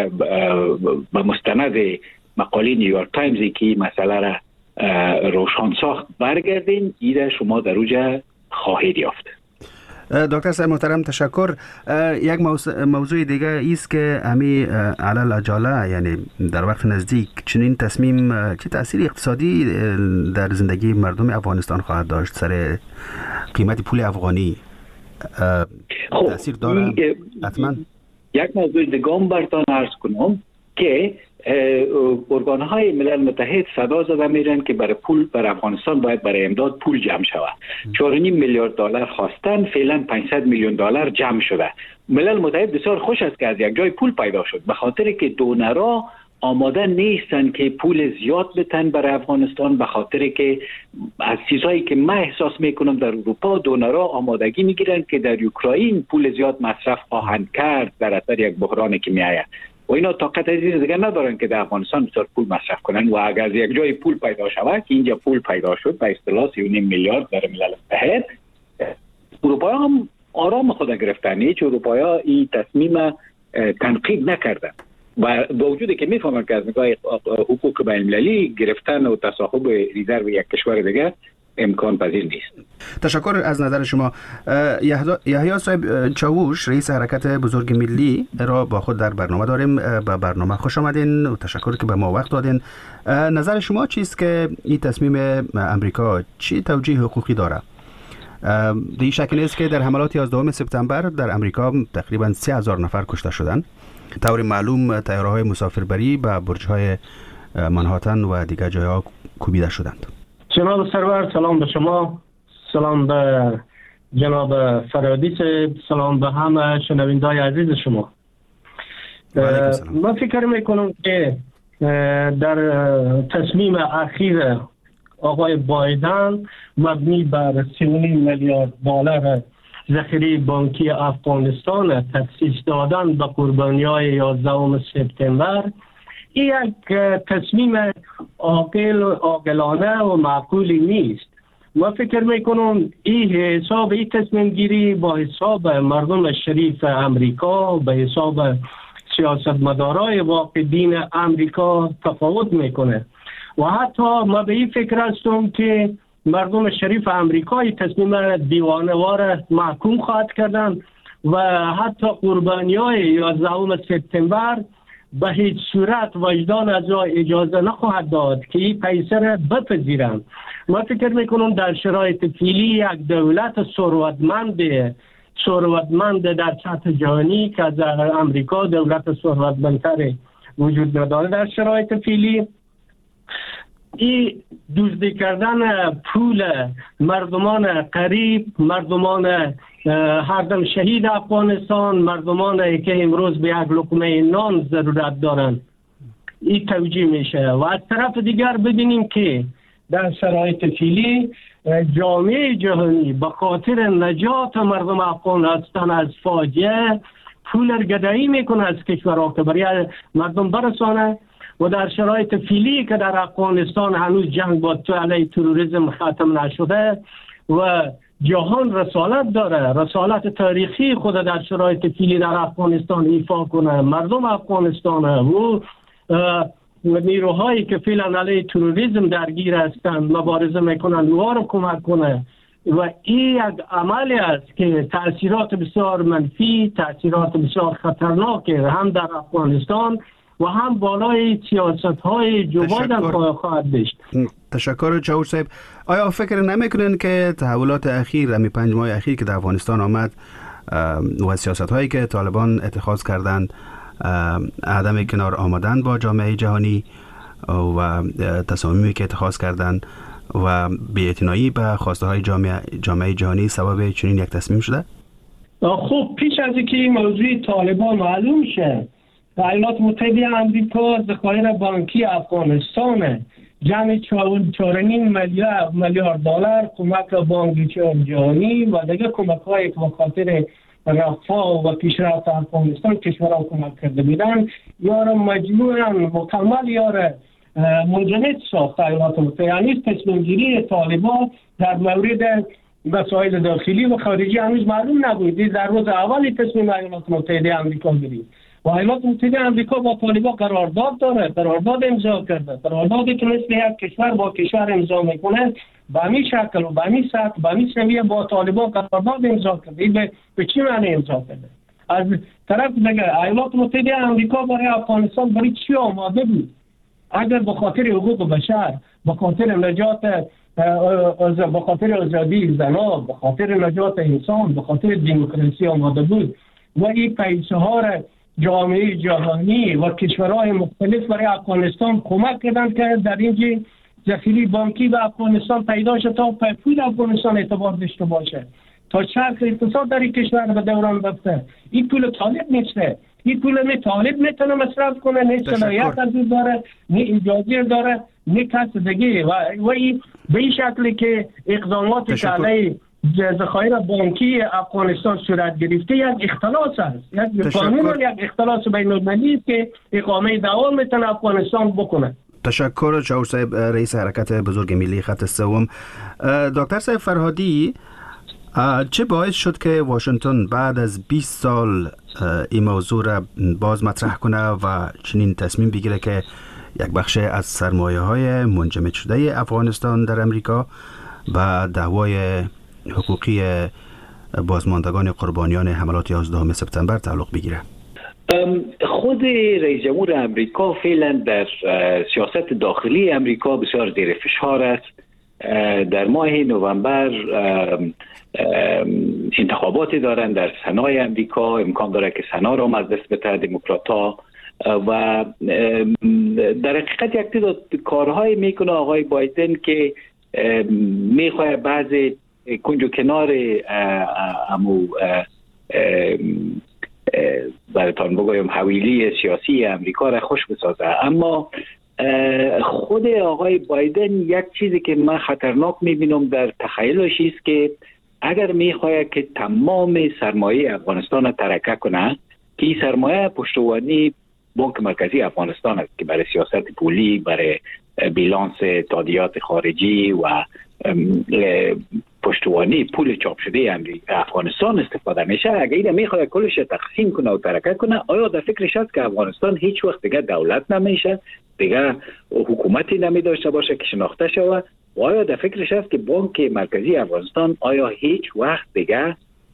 به مستند مقاله نیویورک تایمزی که مسئله را روشن ساخت برگردین، ایره شما در اوجه خواهید یافت. دکتر صاحب محترم تشکر. یک موضوع دیگه ایست که امی علل عجاله، یعنی در وقت نزدیک چنین تصمیم چه تأثیر اقتصادی در زندگی مردم افغانستان خواهد داشت؟ سر قیمت پول افغانی تأثیر داره؟ حتما. یک موضوع دیگه هم براتون عرض کنم که ارگان‌های ملل متحد صدا زده میرن که برای پول برای افغانستان باید برای امداد پول جمع شود. چهار و نیم میلیارد دلار خواستن، فعلا پانصد میلیون دلار جمع شده. ملل متحد بسیار خوش است که از یک جای پول پیدا شد، به خاطر که دونرها آماده نیستن که پول زیاد بتن برای افغانستان، به خاطر که از چیزهایی که من احساس میکنم در اروپا دونرها آمادگی میگیرن که در اوکراین پول زیاد مصرف خواهند کرد در اثر یک بحرانی که میآید و اینا طاقت از این دیگه ندارن که در افغانستان بسیار پول مصرف کنن و اگر از یک جای پول پیدا شود که اینجا پول پیدا شد به اصطلاح سی و نیم میلیارد در ملل متحد، اروپا هم آرام خود گرفتن. هیچ اروپایا این تصمیم تنقید نکردن و با وجودی که میفهمن که از نگاه حقوق بین المللی گرفتن و تصاحب ریزرو یک کشور دیگه امکان پذیر نیست. تشکر از نظر شما. یحیی صاحب چاووش، رئیس حرکت بزرگ ملی را با خود در برنامه داریم. به برنامه خوش آمدین و تشکر که به ما وقت دادین. نظر شما چیست که این تصمیم امریکا چی توجیه حقوقی داره؟ این شکل است که در حملات یازدهم سپتامبر در امریکا تقریبا سه هزار نفر کشته شدند. طور معلوم طیاره‌های مسافربری به برج‌های منهاتن و دیگر جاها کوبیده شدند. جناب سرور، سلام به شما، سلام به جناب فرهادی، سلام به همه شنوندگان عزیز شما. من فکر میکنم که در تصمیم اخیر آقای بایدن مبنی بر سی و نیم میلیارد دلار ذخیره بانکی افغانستان تخصیص دادن به قربانی‌های یازدهم سپتامبر، این یک تصمیم عاقل و عاقلانه و معقولی نیست. ما فکر میکنم این حساب این تصمیم گیری با حساب مردم شریف امریکا، به حساب سیاستمدارای واقع دین امریکا تفاوت میکنه و حتی ما به این فکر هستم که مردم شریف امریکای تصمیم دیوانه‌وار محکوم خواهد کردن و حتی قربانیای یازدهم سپتامبر به هیچ صورت وجدان از اجازه نخواهد داد که این پیسه را بپذیرند. ما فکر میکنم در شرایط فعلی یک دولت ثروتمند ثروتمند در سطح جهانی که از امریکا دولت ثروتمندتر وجود نداره در شرایط فعلی، این دزدی کردن پول مردمان غریب، مردمان هر دم شهید افغانستان، مردمانی که امروز به یک لقمه نان ضرورت دارند، این توجیه میشه. و از طرف دیگر ببینیم که در شرایط فعلی جامعه جهانی به خاطر نجات مردم افغانستان از فاجعه پول گدایی میکنه از کشورها که برای مردم برسانه. و در شرایط فعلی که در افغانستان هنوز جنگ با علیه تروریسم ختم نشده و جهان رسالت داره، رسالت تاریخی خود در شرایط فعلی در افغانستان ایفا کنه، مردم افغانستان و نیروهایی که فعلا علیه تروریسم درگیر هستند مبارزه میکنن اونها رو کمک کنه. و این یک عملی است که تاثیرات بسیار منفی، تاثیرات بسیار خطرناک هم در افغانستان و هم بالای سیاست های جو بایدن خواهد داشت. تشکر چاوش صاحب. آیا فکر نمیکنین که تحولات اخیر، همی پنج ماه اخیر که در افغانستان آمد و سیاست هایی که طالبان اتخاذ کردند، عدم کنار آمدن با جامعه جهانی و تصامیمی که اتخاذ کردند و بی‌اعتنایی به خواسته های جامعه جامعه جهانی سبب چنین یک تصمیم شده؟ خب پیش از اینکه این موضوع طالبان معلوم شه، ایالات متحده آمریکا ذخایر بانکی افغانستان جمع چهار و نیم میلیارد دلار کمک بانک جهانی و دیگه کمک های که به خاطر رفاه و پیشرفت افغانستان کشورها کمک کرده بودن، یارا مجموعاً مکمل یارا منجمد ساخت ایالات متحده. یعنی تصمیم گیری طالبان در مورد مسائل داخلی و خارجی هنوز معلوم نبود. در روز اولی تصمیم ایالات متحده آمریکا گرفت و ایالات متحده آمریکا با طالبان قرارداد داره، قرارداد امضا کرده، قراردادی که مثل یک کشور با کشور امضا میکنه به همین شکل و به همین سطح به همین سویه با طالبان قرارداد امضا کرده. به, به چی معنی امضا کرده؟ از طرف دیگه ایالات متحده آمریکا برای افغانستان برای چی آماده بود؟ اگر به خاطر حقوق بشر، به خاطر نجات، به خاطر آزادی زنان، به خاطر نجات انسان، به خاطر دموکراسی آماده بود و این پیسه ها را جامعه جهانی و کشورهای مختلف برای افغانستان کمک کردن که در اینجا ذخیره بانکی به افغانستان پیدا شد تا پول افغانستان اعتبار داشته باشه، تا چرخ اقتصاد در این کشور به دوران بفته. این پول طالب نیسته، این پول می طالب میتونه مصرف کنه، نه صلاحیت از داره، نه اجازه داره، نه کس دیگه. و و این به این شکلی که اقداماتی که علیه ذخایر بانکی افغانستان صورت گرفته یک اختلاس است، یک قانون و یک اختلاس بین المللی است که اقامه دوام میتونه افغانستان بکنه. تشکر چاوش صاحب، رئیس حرکت بزرگ ملی خط سوم. دکتر صاحب فرهادی، چه باعث شد که واشنگتن بعد از بیست سال این موضوع را باز مطرح کنه و چنین تصمیم بگیره که یک بخش از سرمایه های منجمد شده افغانستان در امریکا و دعوای حقوقی بازماندگان قربانیان حملات یازدهم سپتامبر تعلق بگیره؟ خود رئیس جمهور امریکا فعلا در سیاست داخلی امریکا بسیار زیر فشار است. در ماه نوامبر انتخاباتی دارند در سنای امریکا، امکان داره که سنا را از دست بده دموکرات‌ها و در حقیقت یک تعداد کارهای میکنه آقای بایدن که میخواه بعض کنج و کنار امو براتان بگویم حویلی سیاسی امریکا را خوش بسازه. اما خود آقای بایدن یک چیزی که من خطرناک میبینم در تخیلش است که اگر میخواه که تمام سرمایه افغانستان را ترکه کنه که این سرمایه پشتوانی بانک مرکزی افغانستان است که برای سیاست پولی، برای بیلانس تادیات خارجی و پشتوانه پول چاپ شده افغانستان استفاده میشه. اگر این میخواد کلش تقسیم کنه و ترکه کنه، آیا در فکرش هست که افغانستان هیچ وقت دیگه دولت نمیشه، دیگه حکومتی نمی داشته باشه که شناخته شود؟ و آیا در فکرش هست که بانک مرکزی افغانستان آیا هیچ وقت دیگه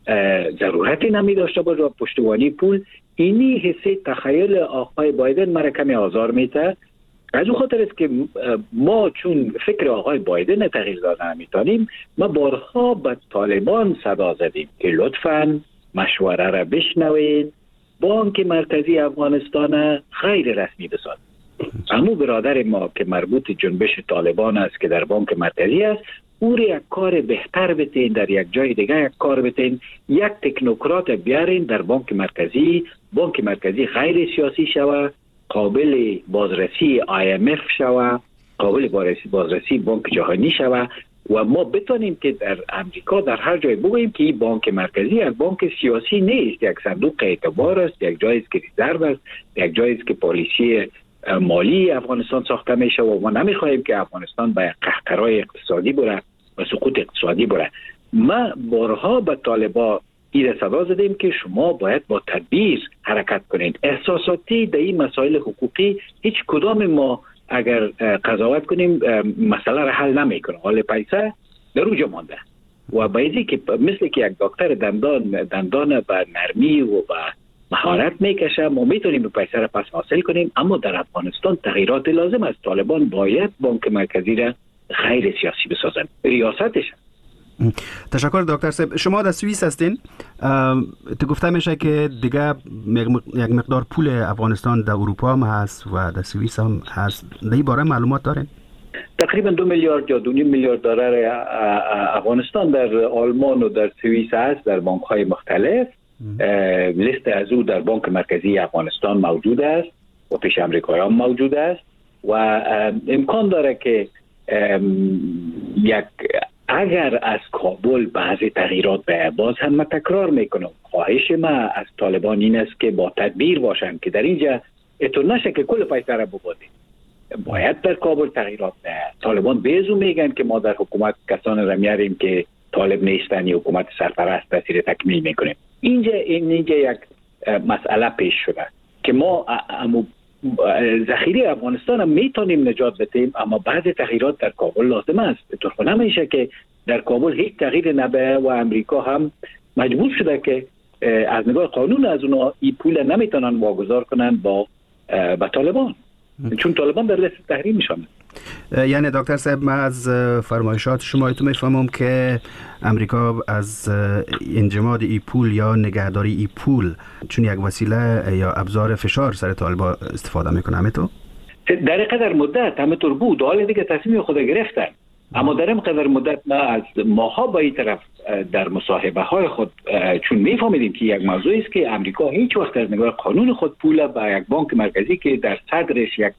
ضرورتی نمی داشته باشه و پشتوانه پول؟ اینی حسی تخیل آقای بایدن مرا کمی آزار میده. از اون خاطر است که ما چون فکر آقای بایدن تغییر دادن نمیتونیم، ما بارها به طالبان صدا زدیم که لطفاً مشوره را بشنوید، بانک مرکزی افغانستان غیر رسمی بسازید. اما برادر ما که مربوط جنبش طالبان است که در بانک مرکزی است، او یک کار بهتر بتین، در یک جای دیگه یک کار بتین، یک تکنوکرات بیارین در بانک مرکزی، بانک مرکزی غیر سیاسی شود، قابل بازرسی آی ام اف شود، قابل بازرسی بازرسی بانک جهانی شود و ما بتونیم که در امریکا در هر جای بگوییم که این بانک مرکزی یک بانک سیاسی نیست، یک صندوق اعتبار است، یک جایی است که ریزرو است، یک جایی است که پالیسی مالی افغانستان ساخته میشه و ما نمیخواهیم که افغانستان به قهقرای اقتصادی بره و سقوط اقتصادی بره. ما بارها به طالبان این صدا زدیم که شما باید با تدبیر حرکت کنید. احساساتی در این مسائل حقوقی هیچ کدام ما اگر قضاوت کنیم مسئله را حل نمیکنه. حال پیسه در اوجا مانده و بایدی که مثل که یک دکتر دندان دندان به نرمی و به مهارت میکشه، ما میتونیم به پیسه را پس حاصل کنیم. اما در افغانستان تغییرات لازم است. طالبان باید بانک مرکزی را غیر سیاسی بسازند، ریاستش. تشکر دکتر صاحب. شما در سوئیس هستین، تو گفته میشه که دیگه یک مقدار پول افغانستان در اروپا هم هست و در سوئیس هم هست، در این باره معلومات دارین؟ تقریبا دو میلیارد یا دو نیم میلیارد دلار افغانستان در آلمان و در سوئیس هست در بانک های مختلف. لیست از او در بانک مرکزی افغانستان موجود است و پیش امریکایی هم موجود است و امکان داره که یک اگر از کابل بعضی تغییرات به باز هم من تکرار میکنم، خواهش ما از طالبان این است که با تدبیر باشن که در اینجا اتون نشه که کل پیسه را ببازیم. باید در کابل تغییرات ده. طالبان بیزو میگن که ما در حکومت کسان را میاریم که طالب نیستن، حکومت سرپرست تاثیر تکمیل میکنیم. اینجا اینجا یک مسئله پیش شده که ما ذخیره افغانستان هم میتونیم نجات بدیم، اما بعض تغییرات در کابل لازم است. طور نمیشه که در کابل هیچ تغییر نبه و امریکا هم مجبور شده که از نگاه قانون از اونا این پول نمیتونن واگذار کنن با با طالبان، چون طالبان در لیست تحریم میشن. یعنی دکتر صاحب، من از فرمایشات شما تو میفهمم که امریکا از انجماد ای پول یا نگهداری ای پول چون یک وسیله یا ابزار فشار سر طالبان استفاده میکنه. همینطور در این قدر مدت همینطور بود، حال دیگه تصمیم خود گرفتن، اما در این قدر مدت ما از ماها با این طرف در مصاحبه های خود چون میفهمیدیم که یک موضوع است که امریکا هیچ وقت از نگاه قانون خود پول با یک بانک مرکزی که در صدرش یک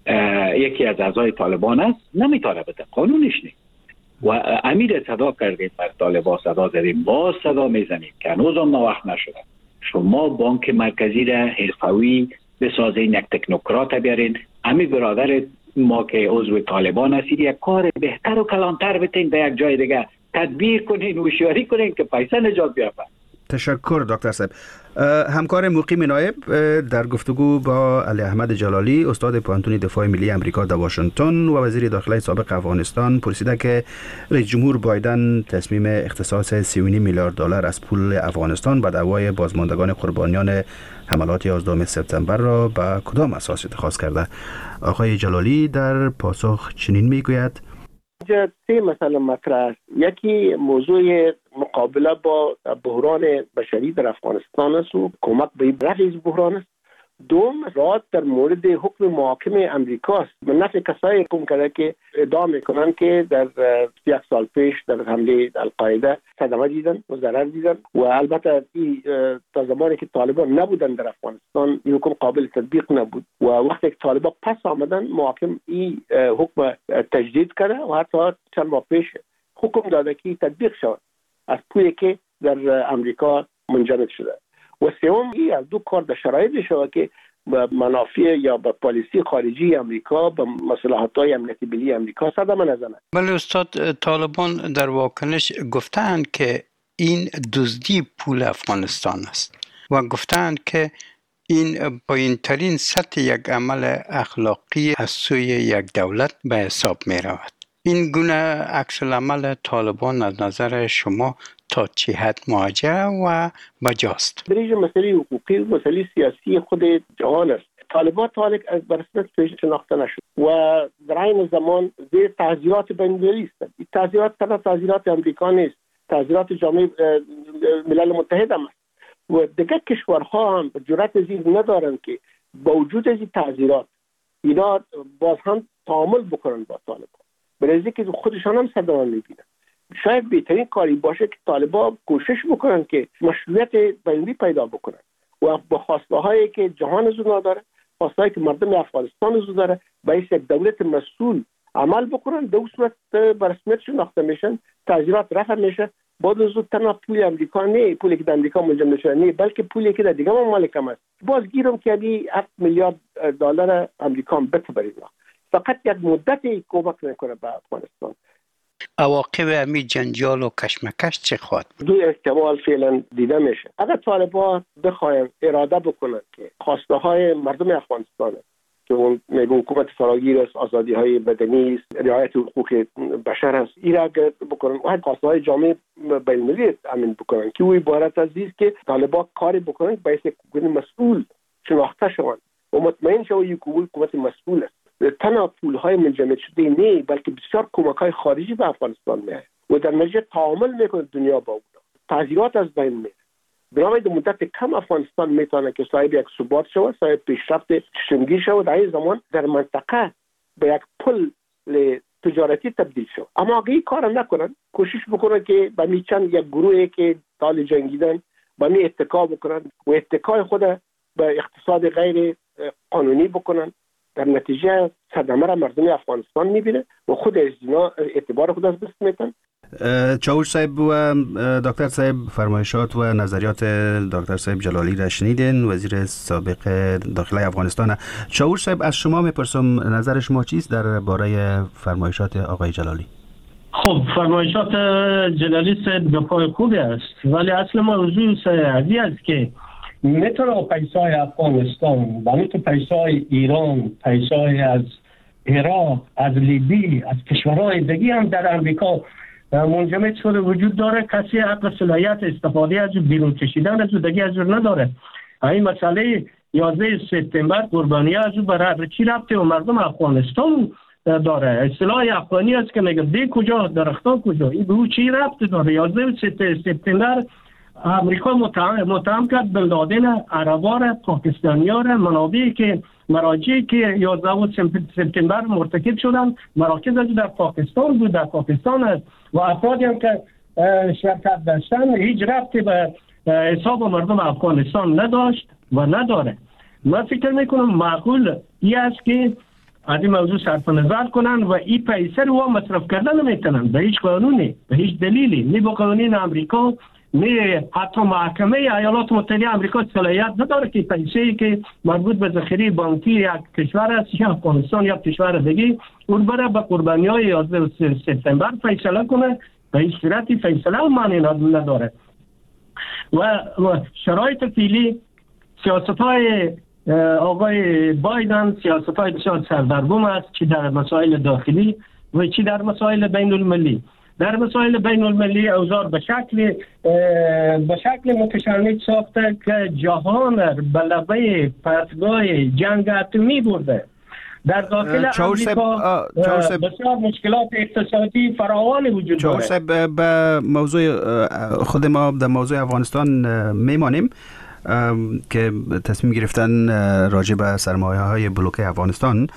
یکی از اعضای طالبان است نمیتونه بده، قانونش نیست. و امیر صدا کردیم بر طالبان، صدا زدیم، باز صدا میزنیم که هنوز هم وقت نشده. شما بانک مرکزی را حرفوی بسازین، یک تکنوکرات بیارین. امی برادر ما که عضو طالبان هستید یک کار بهتر و کلانتر بتین، در یک جای دیگه تدبیر کنین، هوشیاری کنین که پیسه نجات بیافته. تشکر دکتر صاحب. همکار مقیم نایب در گفتگو با علی احمد جلالی، استاد پوهنتون دفاع ملی امریکا در واشنگتن و وزیر داخلی سابق افغانستان، پرسیده که رئیس جمهور بایدن تصمیم اختصاص سی و نیم میلیارد دلار از پول افغانستان به دعوای بازماندگان قربانیان حملات یازدهم سپتامبر را به کدام اساس اتخاذ کرده؟ آقای جلالی در پاسخ چنین میگوید: اینجا سه مسئله مطرح است. یکی موضوع مقابله با بحران بشری در افغانستان است و کمک به رفع بحران است. دوم، راد در مورد حکم محاکم امریکا است. به نفع کسایی حکم کرده که ادعا میکنن که در یک سال پیش در حمله القاعده صدمه دیدن و ضرر دیدن و البته این تا زمانی که طالبان نبودن در افغانستان این حکم قابل تطبیق نبود و وقتی که طالبان پس آمدن محاکم این حکم تجدید کرده و حتی چند ماه پیش حکم داده که تطبیق شود از پولی که در امریکا منجمد شده. و سوم، این از دو کار در شرایطی شود که به منافع یا به پالیسی خارجی امریکا، به مصالحات‌های امنیتی ملی امریکا صدمه نزنه. ولی استاد، طالبان در واکنش گفتند که این دزدی پول افغانستان است و گفتند که این پایین ترین سطح یک عمل اخلاقی از سوی یک دولت به حساب می رود. این گونه عکس العمل طالبان از نظر شما تا چه حد موجه و بجاست؟ دریج مسئله حقوقی و مسئله سیاسی خود جهان است. طالبان تالک از برسمت پیش شناخته نشد و در این زمان زیر تعذیرات بین‌المللی است. این تعذیرات تنها تعذیرات امریکا نیست، تعذیرات جامعه ملل متحد هم است و دیگر کشورها هم جرأت از این ندارند که با وجود از این تعذیرات اینا باز هم تعامل بکنن با طالبان، برای که خودشان هم صدمه میبینن. شاید بهترین کاری باشه که طالبان کوشش بکنن که مشروعیت بین‌المللی پیدا بکنن و با خواسته هایی که جهان از اون داره، خواسته هایی که مردم افغانستان از اون داره، باید یک دولت مسئول عمل بکنن. در صورت به رسمیت شناخته میشن، تعذیرات رفع میشه. بعد از اون تنها پول امریکا نه، پولی که در امریکا منجمد نشده نه، بلکه پولی که در دیگه ممالک هم است. باز گیرم که این هفت میلیارد دلار امریکا هم بتبرید، فقط یک مدتی کمک نکنه به افغانستان. عواقب امی جنجال و کشمکش چه خواهد؟ دو احتمال فعلا دیده میشه. اگر طالبان بخواین اراده بکنن که خواسته های مردم افغانستان که اون میگه حکومت فراگیر است، آزادی های مدنی است، رعایت حقوق بشر است، این را اگر بکنن و خواسته های جامعه بین‌المللی امین بکنن که او عبارت از است که طالبان کاری بکنن باید یک حکومت مسئول شناخته شوند و مطمئن شوند یک حکومت مسئول است. تنها پولهای منجمد شده نه، بلکه بسیار کمک‌های خارجی به افغانستان میاد و در نتیجه تعامل میکنه دنیا با اون. تعذیرات از بین میره. برای مدت کم افغانستان میتونه که صاحب یک ثبات شود، صاحب پیشرفت چشمگیر شود، در این زمان در منطقه به یک پل تجارتی تبدیل شود. اما اگه این کار نکنن، کوشش بکنن که به میچن یک گروهی که تال جنگیدن به می اتکا بکنن و اتکای خود به اقتصاد غیر قانونی بکنن، در نتیجه صدمه را مردم افغانستان میبینه و خود از اینا اعتبار خود از دست میتن. چاوش صاحب و دکتر صاحب فرمایشات و نظریات دکتر صاحب جلالی را شنیدین، وزیر سابق داخلی افغانستان. چاوش صاحب، از شما میپرسم نظر شما چیست در باره فرمایشات آقای جلالی؟ خب فرمایشات جلالی صاحب گپای خوبی است، ولی اصل موضوع سعی است که میتونه پیسای افغانستان با میتونه پیسای ایران، پیسای از عراق، از لیبی، از کشورهای دیگه هم در امریکا منجمد شده وجود داره. کسی حق صلاحیت استفاده از بیرون کشیدن از دیگه از نداره. این مسئله یازده سپتامبر قربانی از برای چی ربطه و مردم افغانستان داره؟ اصطلاح افغانی است که میگه دی کجا درختان کجا، این به او چی ربطه داره؟ یازده سپتامبر امریکا متهم متهم کرد بن لادن، عربا، پاکستانی‌ها را، منابعی که مراجعی که یازده سپتامبر مرتکب شدن مراکز از در پاکستان بود، در پاکستان است و افرادی هم که شرکت داشتن هیچ ربطی به حساب مردم افغانستان نداشت و نداره. من فکر میکنم معقول این است که از این موضوع صرف نظر کنن و این پیسه رو مصرف کردن نمیتونن به هیچ قانونی، به هیچ دلیلی، نه با قوانین امریکا، نه حتی محکمه ایالات متحده آمریکا صلاحیت نداره که پیسه‌ای که مربوط به ذخیره بانکی یک کشور است یا افغانستان یا کشور دیگه اون برای به قربانی‌های یازده سپتامبر فیصله کنه. به هیچ صورتی فیصله هم معنی نداره و شرایط فعلی سیاست‌های آقای بایدن سیاست‌های بسیار سردرگم است، چی در مسائل داخلی و چی در مسائل بین المللی. در مسائل بین المللی اوضاع به شکل به شکل متشنج ساخته که جهان به لبه پرتگاه جنگ اتمی برده. در داخل امریکا بسیار مشکلات اقتصادی فراوان وجود داره. چاوش به موضوع خود ما در موضوع افغانستان میمانیم که تصمیم گرفتن راجع به سرمایه های بلوکه افغانستان.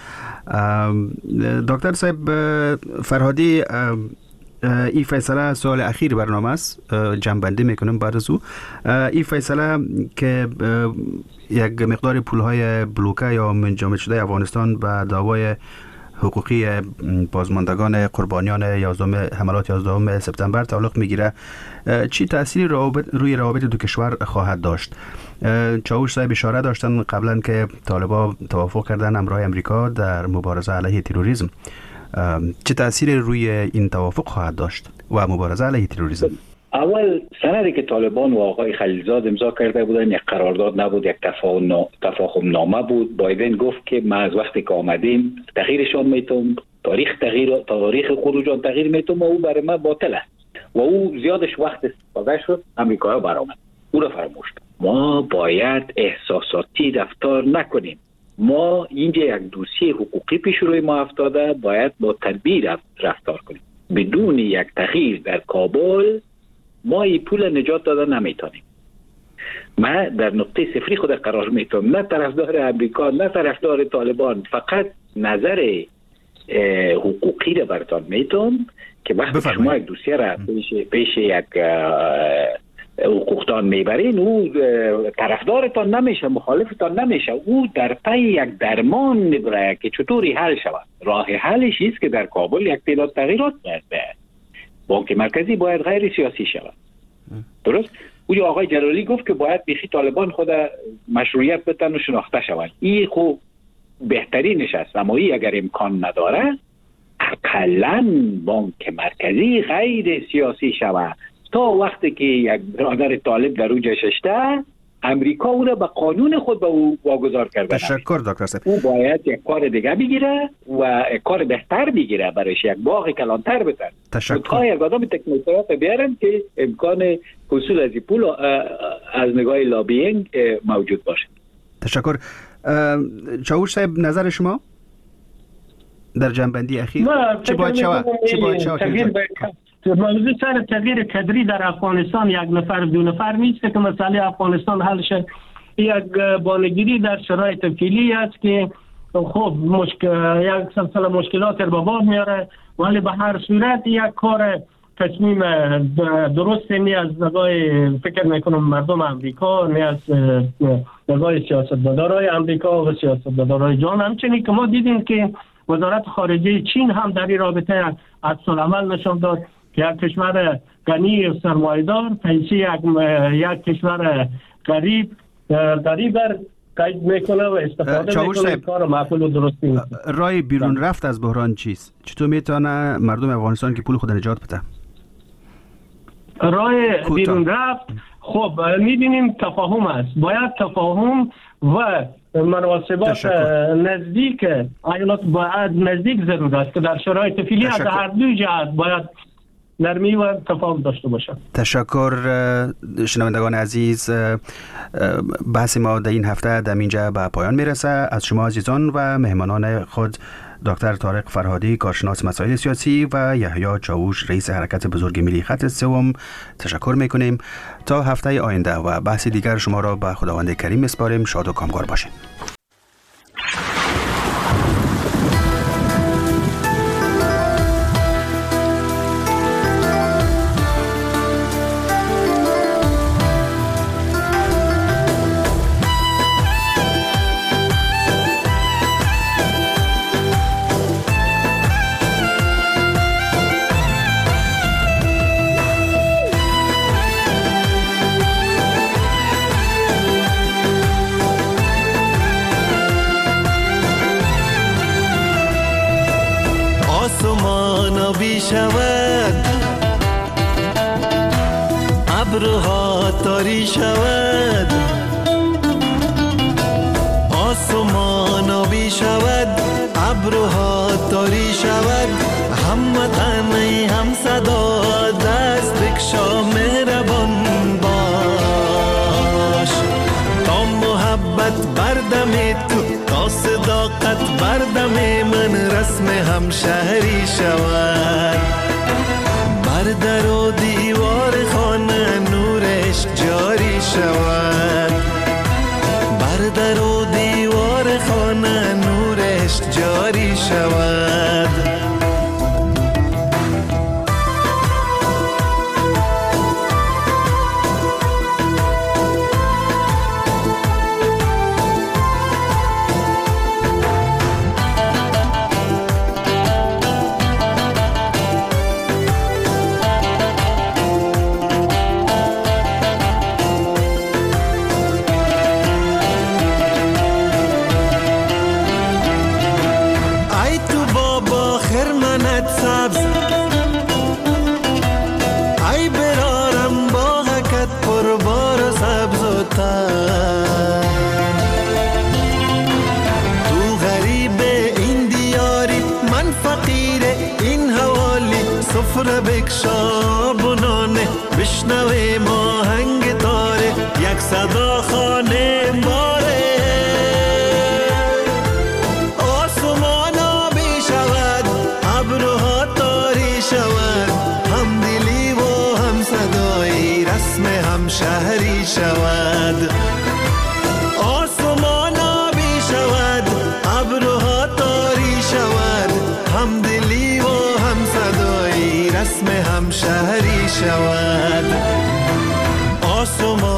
دکتر صاحب فرهادی، این فیصله سوال اخیر برنامه است، جنبندی میکنم بعد از او. این فیصله که یک مقدار پولهای بلوکه یا منجمد شده افغانستان به دعوای حقوقی بازماندگان قربانیان یازدهم حملات یازدهم سپتامبر تعلق میگیره، چی تأثیری روی روابط دو کشور خواهد داشت؟ چاوش صاحب اشاره داشتن قبلا که طالبان توافق کردن همراه امریکا در مبارزه علیه تروریسم. چه تأثیری روی این توافق خواهد داشت و مبارزه علیه تروریسم؟ اول سندی که طالبان و آقای خلیلزاد امضا کرده بودن یک قرارداد نبود، یک تفاهم نامه بود. بایدن گفت که ما از وقتی که آمدیم تغییرشان میتونم، تاریخ تغییر تاریخ خروجان تغییر میتونم و او برای ما باطل است و او زیادش وقت استفاده شد. امریکا برآمد، او را فراموش کرد. ما باید احساساتی رفتار نکنیم. ما اینجا یک دوسیه حقوقی پیش روی ما افتاده، باید با تدبیر رفتار کنیم. بدون یک تغییر در کابل ما این پول نجات داده نمیتونیم. ما در نقطه صفری خود قرار میتونم، نه طرفدار امریکا نه طرفدار طالبان، فقط نظر حقوقی را براتون میتونم که وقتی شما یک دوسیه را پیش, پیش یک حقوقدان میبرین، او طرفدارتان نمیشه، مخالفتان نمیشه، او در پی یک درمان میبره که چطوری حل شود. راه حلش است که در کابل یک تعداد تغییرات باید به بانک مرکزی باید غیر سیاسی شود. درست؟ او آقای جلالی گفت که باید بیخی طالبان خود مشروعیت بتن و شناخته شود. این خوب بهترینش است، اما این اگر امکان نداره اقلاً بانک مرکزی غیر سیاسی شود تا وقتی که یک برادر طالب در او جششته امریکا او را به قانون خود به او واگذار کرده. تشکر دکتر صاحب. او باید یک کار دیگه بگیره و کار بهتر بگیره، برایش یک باغ کلانتر بتن. تشکر. تا یک آدم تکنوکرات بیارن که امکان حصول از پول از نگاه لابینگ موجود باشه. تشکر. چاوش صاحب نظر شما در جنبندی اخیر چه باید شود؟ چه باید شود؟ موضوع سر تغییر کدری در افغانستان یک نفر دو نفر نیست که مسئله افغانستان حل شد. یک بانگیری در شرایط فعلی است که خب مشکل یک سلسله مشکلات رو به باب میاره، ولی به هر صورت یک کار تصمیم درست نی از نگاه فکر میکنم مردم امریکا، نه از نگاه سیاستمدارای امریکا و سیاستمدارای جهان. همچنین که ما دیدیم که وزارت خارجه چین هم در این رابطه عکس العمل نشان داد که یک کشور غنی و سرمایه‌دار پیش یک یک کشور غریب غریب بر قید میکنه و استفاده میکنه. کار معقول و درست نیست. راه بیرون رفت از بحران چیست؟ چطور میتونه مردم افغانستان که پول خود نجات بده؟ راه بیرون رفت خب میبینیم تفاهم است. باید تفاهم و مناسبات نزدیک ایالات باید نزدیک ضرور است که در شرایط فعلی از هر دو جهت باید نرمی و تفاهم داشته باشد. تشکر شنوندگان عزیز. بحث ما در این هفته در اینجا به پایان میرسه. از شما عزیزان و مهمانان خود دکتر طارق فرهادی کارشناس مسائل سیاسی و یحیی چاوش رئیس حرکت بزرگ ملی خط سوم تشکر میکنیم. تا هفته آینده و بحث دیگر شما را به خداوند کریم میسپاریم. شاد و کامگار باشید. شود ابرها تاری شود، آسمان آبی شود، ابرها تاری شود، هموطنی هم صدا دست بکشا مهربان باش، تا محبت بردم تو، تا صداقت بردم من رسم همشهری شود، بر در و دیوار خانه نورش جاری شود، بر در و دیوار خانه نورش جاری شود. سفره بکشا بنانه بشنوه ماهنگ تاره یک صدا خانه باره آسمان آبی شود ابرها تاری شود هم دلی و هم صدایی رسم هم شهری شود آسمان آبی شود ابرها تاری شود هم دلی و هم صدایی رسم هم شهری شود آسمان